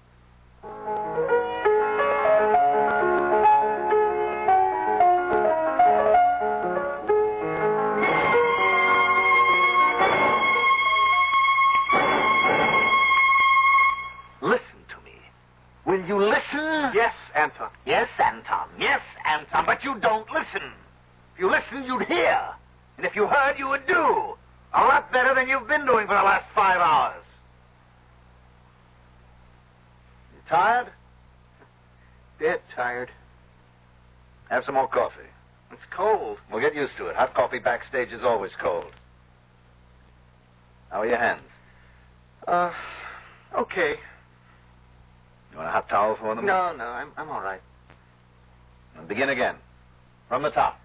Will you listen? Yes, Anton. Yes, Anton. Yes, Anton. But you don't listen. If you listened, you'd hear. And if you heard, you would do. A lot better than you've been doing for the last 5 hours. You tired? Dead tired. Have some more coffee. It's cold. We'll get used to it. Hot coffee backstage is always cold. How are your hands? Okay. You want a hot towel for them? No, I'm all right. And begin again. From the top.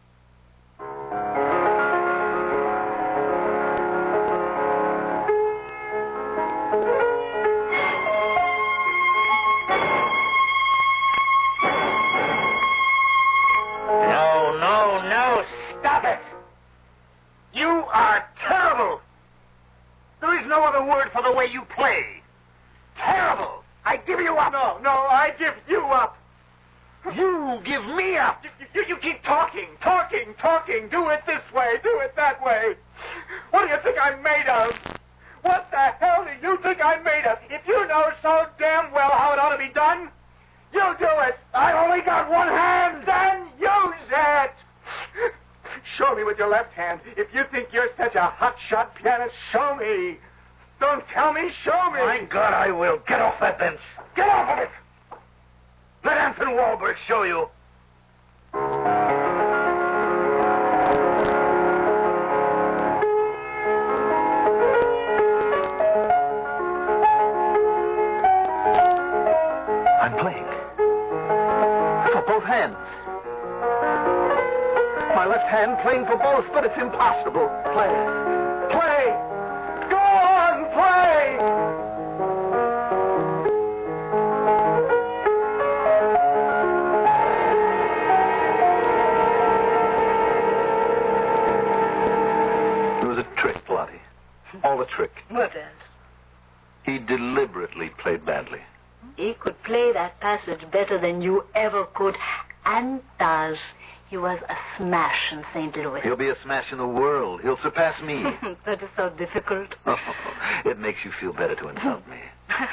No. Stop it. You are terrible. There is no other word for the way you play. Terrible. I give you up. No, I give you up. You give me up. You keep talking. Do it this way, do it that way. What do you think I'm made of? What the hell do you think I'm made of? If you know so damn well how it ought to be done, you do it. I've only got one hand. Then use it. Show me with your left hand. If you think you're such a hot-shot pianist, show me. Don't tell me, show me. My God, I will. Get off that bench. Get off of it. Let Anton Wahlberg show you. I'm playing. For both hands. My left hand playing for both, but it's impossible. Play. Go on, play. It was a trick, Lottie. All a trick. What else? He deliberately played badly. He could play that passage better than you ever could, and does. He was a smash in St. Louis. He'll be a smash in the world. He'll surpass me. That is so difficult. Oh, it makes you feel better to insult me.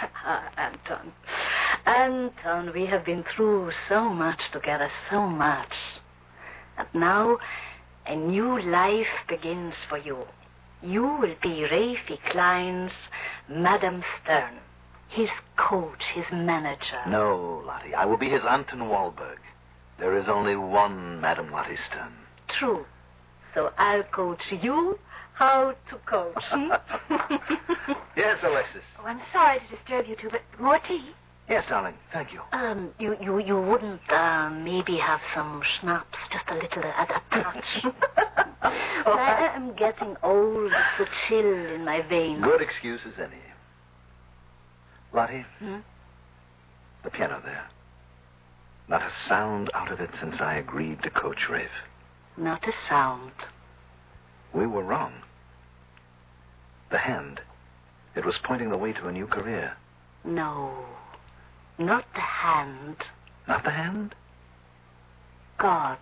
Anton, we have been through so much together, so much. And now, a new life begins for you. You will be Rafie Klein's Madame Stern, his coach, his manager. No, Lottie, I will be his Anton Wahlberg. There is only one Madame Lottie Stern. True. So I'll coach you how to coach. Yes, Alexis. Oh, I'm sorry to disturb you two, but more tea? Yes, darling. Thank you. You wouldn't maybe have some schnapps, just a little, a touch. I'm getting old. It's a chill in my veins. Good excuse as any. Lottie, the piano there. Not a sound out of it since I agreed to coach Rafe. Not a sound. We were wrong. The hand, it was pointing the way to a new career. No, not the hand. Not the hand? God.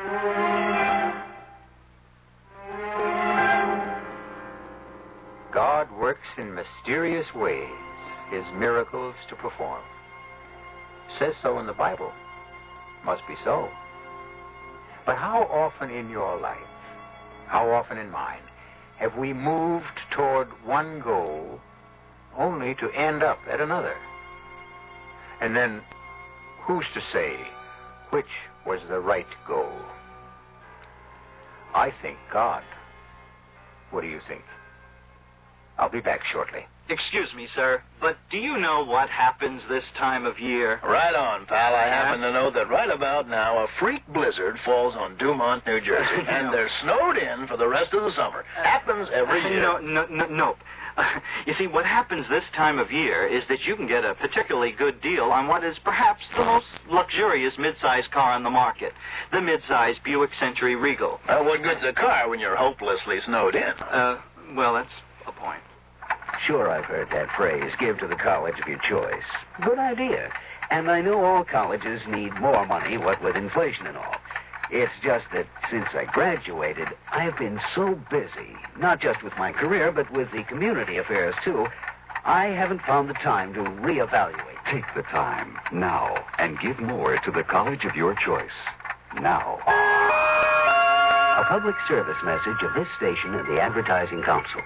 God works in mysterious ways, his miracles to perform. Says so in the Bible. Must be so. But how often in your life, how often in mine, have we moved toward one goal only to end up at another? And then, who's to say which was the right goal? I think God. What do you think? I'll be back shortly. Excuse me, sir, but do you know what happens this time of year? Right on, pal. I happen to know that right about now a freak blizzard falls on Dumont, New Jersey, and they're snowed in for the rest of the summer. Happens every year. No. You see, what happens this time of year is that you can get a particularly good deal on what is perhaps the most luxurious mid-size car on the market, the mid-size Buick Century Regal. What good's a car when you're hopelessly snowed in? Well, that's a point. Sure, I've heard that phrase, give to the college of your choice. Good idea. And I know all colleges need more money, what with inflation and all. It's just that since I graduated, I've been so busy, not just with my career, but with the community affairs, too, I haven't found the time to reevaluate. Take the time now and give more to the college of your choice. Now. A public service message of this station and the Advertising Council.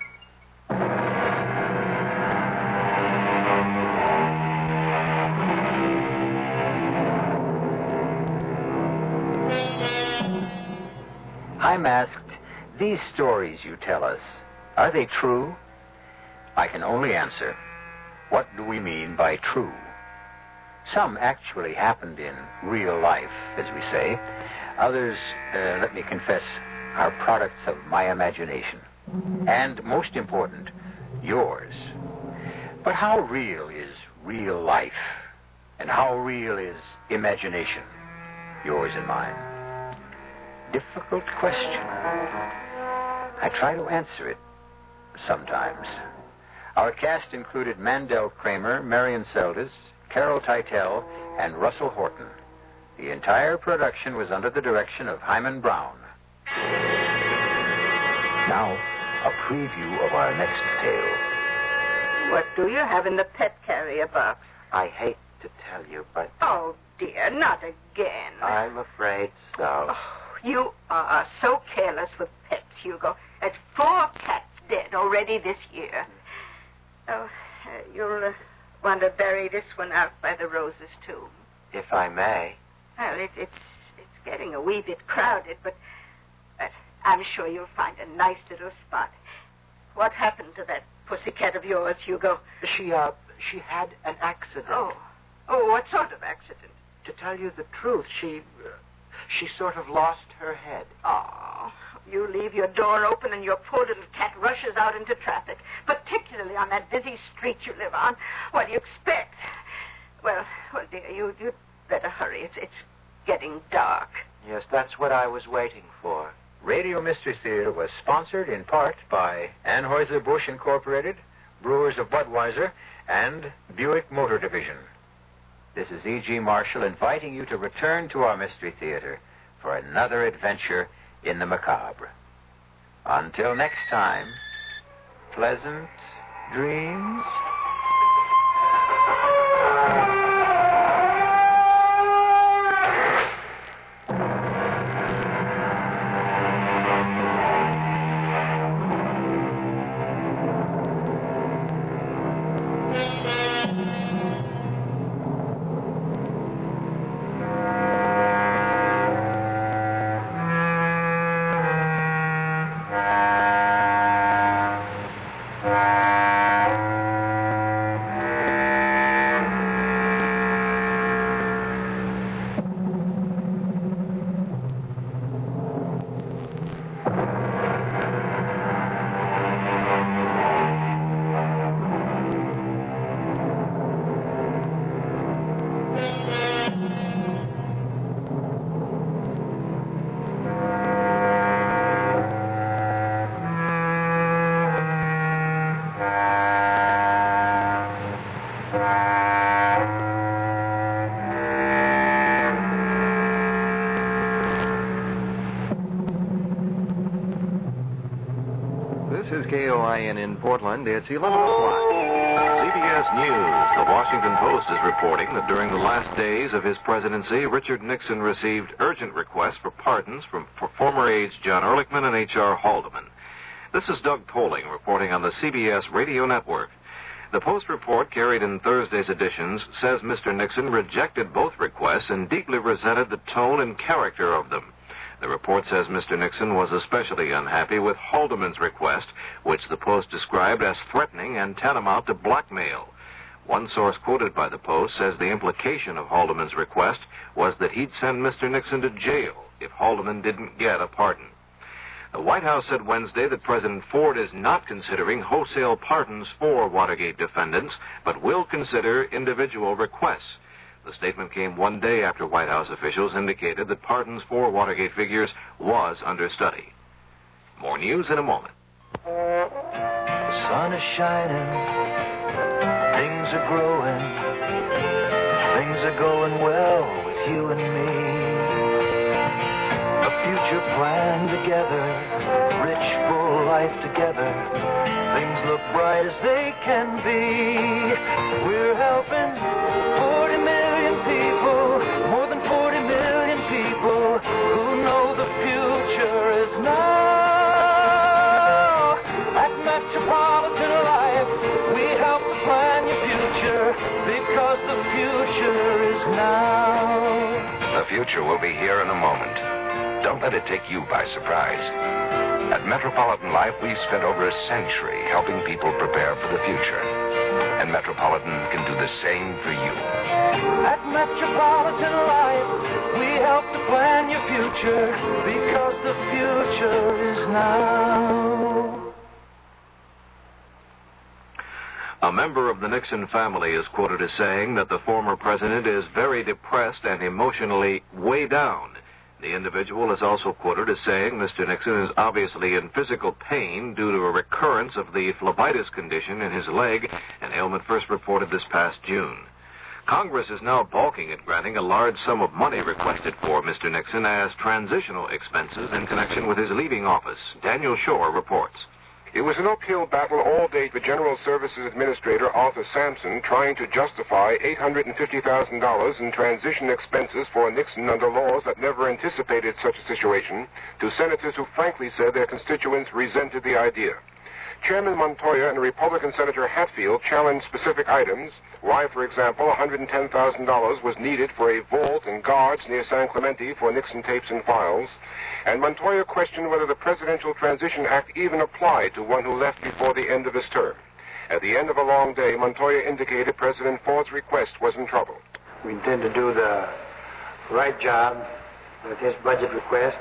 I'm asked, these stories you tell us, are they true? I can only answer, what do we mean by true? Some actually happened in real life, as we say. Others, let me confess, are products of my imagination. And most important, yours. But how real is real life? And how real is imagination? Yours and mine. Difficult question. I try to answer it sometimes. Our cast included Mandel Kramer, Marion Seldes, Carol Teitel, and Russell Horton. The entire production was under the direction of Hyman Brown. Now, a preview of our next tale. What do you have in the pet carrier box? I hate to tell you, but... Oh, dear, not again. I'm afraid so. Oh, you are so careless with pets, Hugo. That's 4 cats dead already this year. Oh, you'll want to bury this one out by the roses, too. If I may. Well, it's getting a wee bit crowded, but I'm sure you'll find a nice little spot. What happened to that pussycat of yours, Hugo? She had an accident. Oh, what sort of accident? To tell you the truth, she sort of lost her head. Oh, you leave your door open and your poor little cat rushes out into traffic, particularly on that busy street you live on. What do you expect? Well, dear, you'd better hurry. It's getting dark. Yes, that's what I was waiting for. Radio Mystery Theater was sponsored in part by Anheuser-Busch Incorporated, Brewers of Budweiser, and Buick Motor Division. This is E.G. Marshall inviting you to return to our Mystery Theater for another adventure in the macabre. Until next time, pleasant dreams. This is KOIN in Portland. It's 11 o'clock. CBS News. The Washington Post is reporting that during the last days of his presidency, Richard Nixon received urgent requests for pardons from former aides John Ehrlichman and H.R. Haldeman. This is Doug Poling reporting on the CBS Radio Network. The Post report carried in Thursday's editions says Mr. Nixon rejected both requests and deeply resented the tone and character of them. The report says Mr. Nixon was especially unhappy with Haldeman's request, which the Post described as threatening and tantamount to blackmail. One source quoted by the Post says the implication of Haldeman's request was that he'd send Mr. Nixon to jail if Haldeman didn't get a pardon. The White House said Wednesday that President Ford is not considering wholesale pardons for Watergate defendants, but will consider individual requests. The statement came one day after White House officials indicated that pardons for Watergate figures was under study. More news in a moment. The sun is shining, things are growing, things are going well with you and me. A future plan together, rich, full life together, things look bright as they can be. We're helping 40 million people, more than 40 million people who know the future is now. At Metropolitan Life, we help to plan your future because the future is now. The future will be here in a moment. Don't let it take you by surprise. At Metropolitan Life, we've spent over a century helping people prepare for the future. And Metropolitan can do the same for you. At Metropolitan Life, we help to plan your future because the future is now. A member of the Nixon family is quoted as saying that the former president is very depressed and emotionally way down. The individual is also quoted as saying Mr. Nixon is obviously in physical pain due to a recurrence of the phlebitis condition in his leg, an ailment first reported this past June. Congress is now balking at granting a large sum of money requested for Mr. Nixon as transitional expenses in connection with his leaving office. Daniel Shore reports. It was an uphill battle all day for General Services Administrator Arthur Sampson trying to justify $850,000 in transition expenses for Nixon under laws that never anticipated such a situation to senators who frankly said their constituents resented the idea. Chairman Montoya and Republican Senator Hatfield challenged specific items, why, for example, $110,000 was needed for a vault and guards near San Clemente for Nixon tapes and files, and Montoya questioned whether the Presidential Transition Act even applied to one who left before the end of his term. At the end of a long day, Montoya indicated President Ford's request was in trouble. We intend to do the right job with his budget request.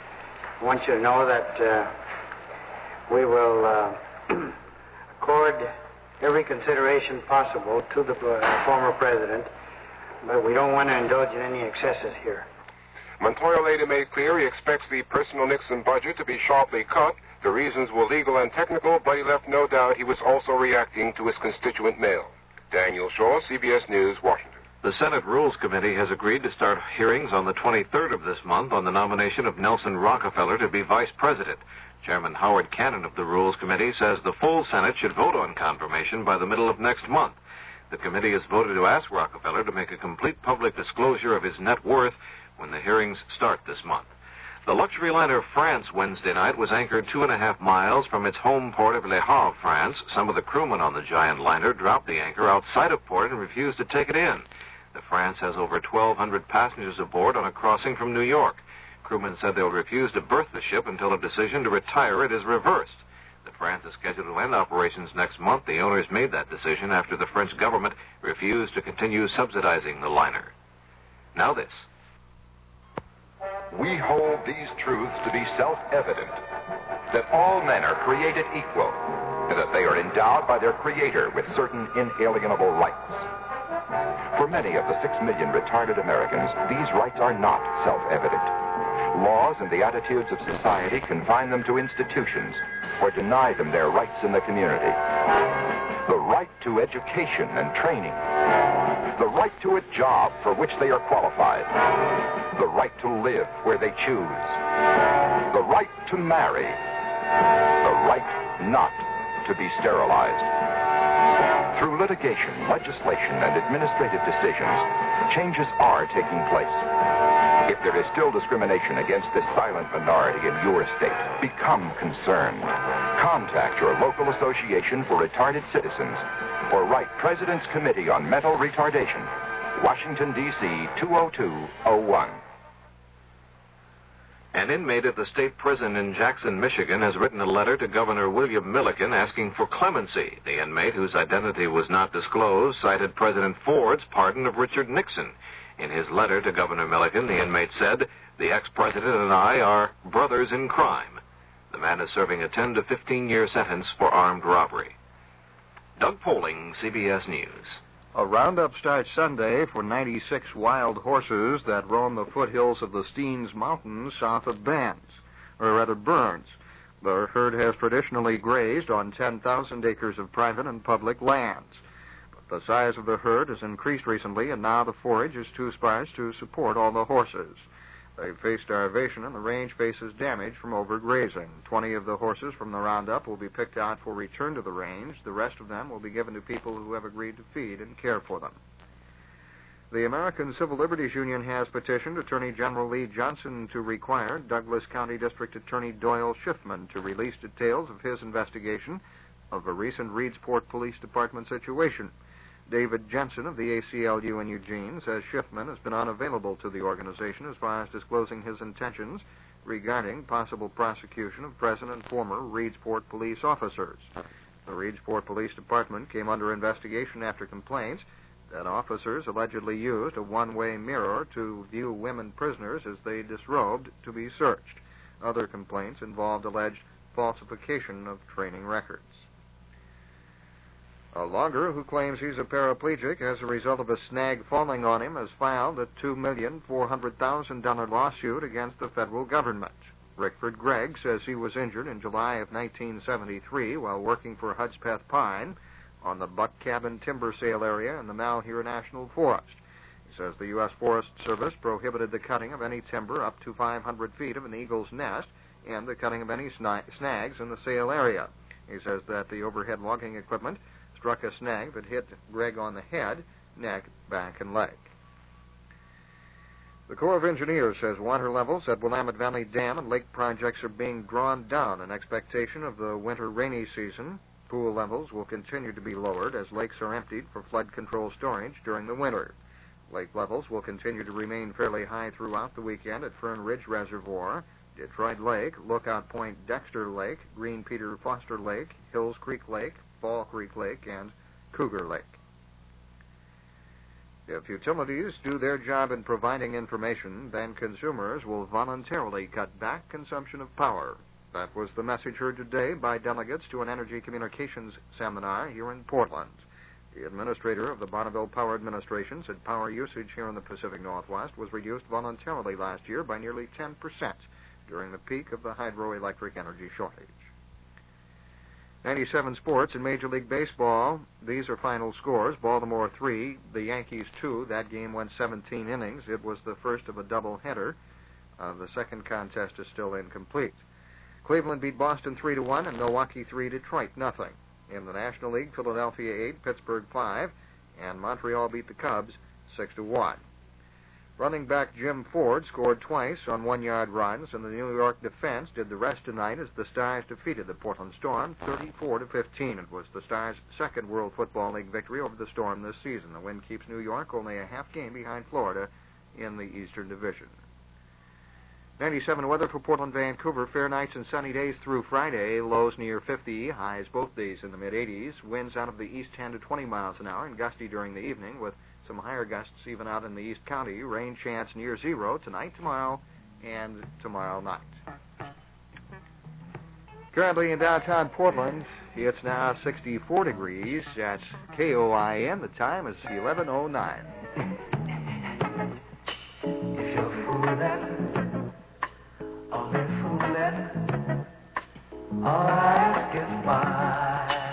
I want you to know that we will accord every consideration possible to the former president, but we don't want to indulge in any excesses here. Montoya later made clear he expects the personal Nixon budget to be sharply cut. The reasons were legal and technical, but he left no doubt he was also reacting to his constituent mail. Daniel Shaw, CBS News, Washington. The Senate Rules Committee has agreed to start hearings on the 23rd of this month on the nomination of Nelson Rockefeller to be vice president. Chairman Howard Cannon of the Rules Committee says the full Senate should vote on confirmation by the middle of next month. The committee has voted to ask Rockefeller to make a complete public disclosure of his net worth when the hearings start this month. The luxury liner France Wednesday night was anchored 2.5 miles from its home port of Le Havre, France. Some of the crewmen on the giant liner dropped the anchor outside of port and refused to take it in. The France has over 1,200 passengers aboard on a crossing from New York. Crewmen said they'll refuse to berth the ship until a decision to retire it is reversed. The France is scheduled to end operations next month. The owners made that decision after the French government refused to continue subsidizing the liner. Now this. We hold these truths to be self-evident, that all men are created equal, and that they are endowed by their Creator with certain inalienable rights. For many of the 6 million retarded Americans, these rights are not self-evident. Laws and the attitudes of society confine them to institutions or deny them their rights in the community. The right to education and training. The right to a job for which they are qualified. The right to live where they choose. The right to marry. The right not to be sterilized. Through litigation, legislation, and administrative decisions, changes are taking place. If there is still discrimination against this silent minority in your state, become concerned. Contact your local association for retarded citizens or write President's Committee on Mental Retardation, Washington, D.C. 20201. An inmate at the state prison in Jackson, Michigan, has written a letter to Governor William Milliken asking for clemency. The inmate, whose identity was not disclosed, cited President Ford's pardon of Richard Nixon. In his letter to Governor Milliken, the inmate said, "The ex-president and I are brothers in crime." The man is serving a 10 to 15-year sentence for armed robbery. Doug Poling, CBS News. A roundup starts Sunday for 96 wild horses that roam the foothills of the Steens Mountains south of Burns. The herd has traditionally grazed on 10,000 acres of private and public lands. But the size of the herd has increased recently, and now the forage is too sparse to support all the horses. They face starvation, and the range faces damage from overgrazing. 20 of the horses from the roundup will be picked out for return to the range. The rest of them will be given to people who have agreed to feed and care for them. The American Civil Liberties Union has petitioned Attorney General Lee Johnson to require Douglas County District Attorney Doyle Schiffman to release details of his investigation of a recent Reedsport Police Department situation. David Jensen of the ACLU in Eugene says Schiffman has been unavailable to the organization as far as disclosing his intentions regarding possible prosecution of present and former Reedsport police officers. The Reedsport Police Department came under investigation after complaints that officers allegedly used a one-way mirror to view women prisoners as they disrobed to be searched. Other complaints involved alleged falsification of training records. A logger who claims he's a paraplegic as a result of a snag falling on him has filed a $2,400,000 lawsuit against the federal government. Rickford Gregg says he was injured in July of 1973 while working for Hudspeth Pine on the Buck Cabin timber sale area in the Malheur National Forest. He says the U.S. Forest Service prohibited the cutting of any timber up to 500 feet of an eagle's nest and the cutting of any snags in the sale area. He says that the overhead logging equipment struck a snag that hit Gregg on the head, neck, back, and leg. The Corps of Engineers says water levels at Willamette Valley Dam and lake projects are being drawn down in expectation of the winter rainy season. Pool levels will continue to be lowered as lakes are emptied for flood control storage during the winter. Lake levels will continue to remain fairly high throughout the weekend at Fern Ridge Reservoir, Detroit Lake, Lookout Point Dexter Lake, Green Peter Foster Lake, Hills Creek Lake, Fall Creek Lake, and Cougar Lake. If utilities do their job in providing information, then consumers will voluntarily cut back consumption of power. That was the message heard today by delegates to an energy communications seminar here in Portland. The administrator of the Bonneville Power Administration said power usage here in the Pacific Northwest was reduced voluntarily last year by nearly 10% during the peak of the hydroelectric energy shortage. 97 sports in Major League Baseball. These are final scores. Baltimore 3, the Yankees 2. That game went 17 innings. It was the first of a doubleheader. The second contest is still incomplete. Cleveland beat Boston 3-1 and Milwaukee 3, Detroit 0. In the National League, Philadelphia 8, Pittsburgh 5, and Montreal beat the Cubs 6-1. Running back Jim Ford scored twice on one-yard runs, and the New York defense did the rest tonight as the Stars defeated the Portland Storm 34-15. It was the Stars' second World Football League victory over the Storm this season. The win keeps New York only a half game behind Florida in the Eastern Division. 97 weather for Portland, Vancouver. Fair nights and sunny days through Friday. Lows near 50, highs both days in the mid-80s. Winds out of the east 10 to 20 miles an hour and gusty during the evening with some higher gusts even out in the East County. Rain chance near zero tonight, tomorrow, and tomorrow night. Currently in downtown Portland, it's now 64 degrees. That's KOIN. The time is 11:09. If you're fooling, only fooling, all I ask is why.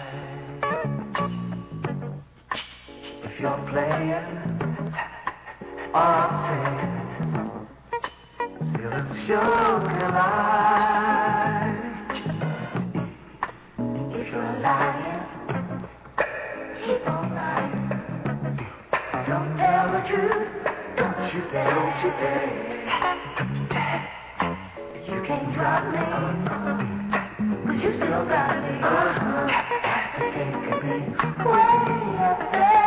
If you're playing, all I'm saying, still it's your life. If you're lying, keep on lying. Don't tell the truth, don't you dare, don't you dare. You can't drop me, 'cause you still got me. The taste could be way up there.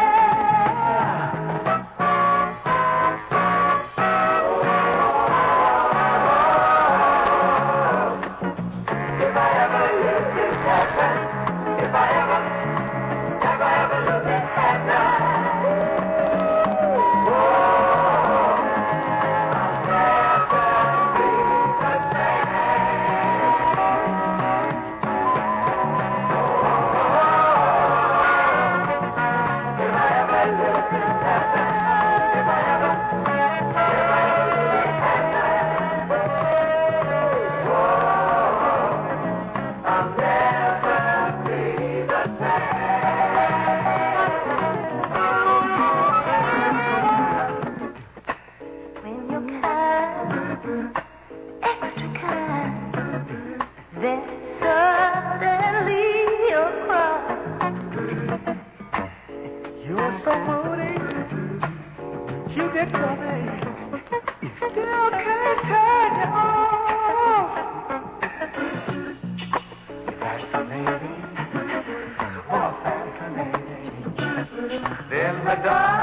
Then suddenly you'll cry. You're so moody, you get funny. Still can't turn you off. Fascinating, oh fascinating. Then the dark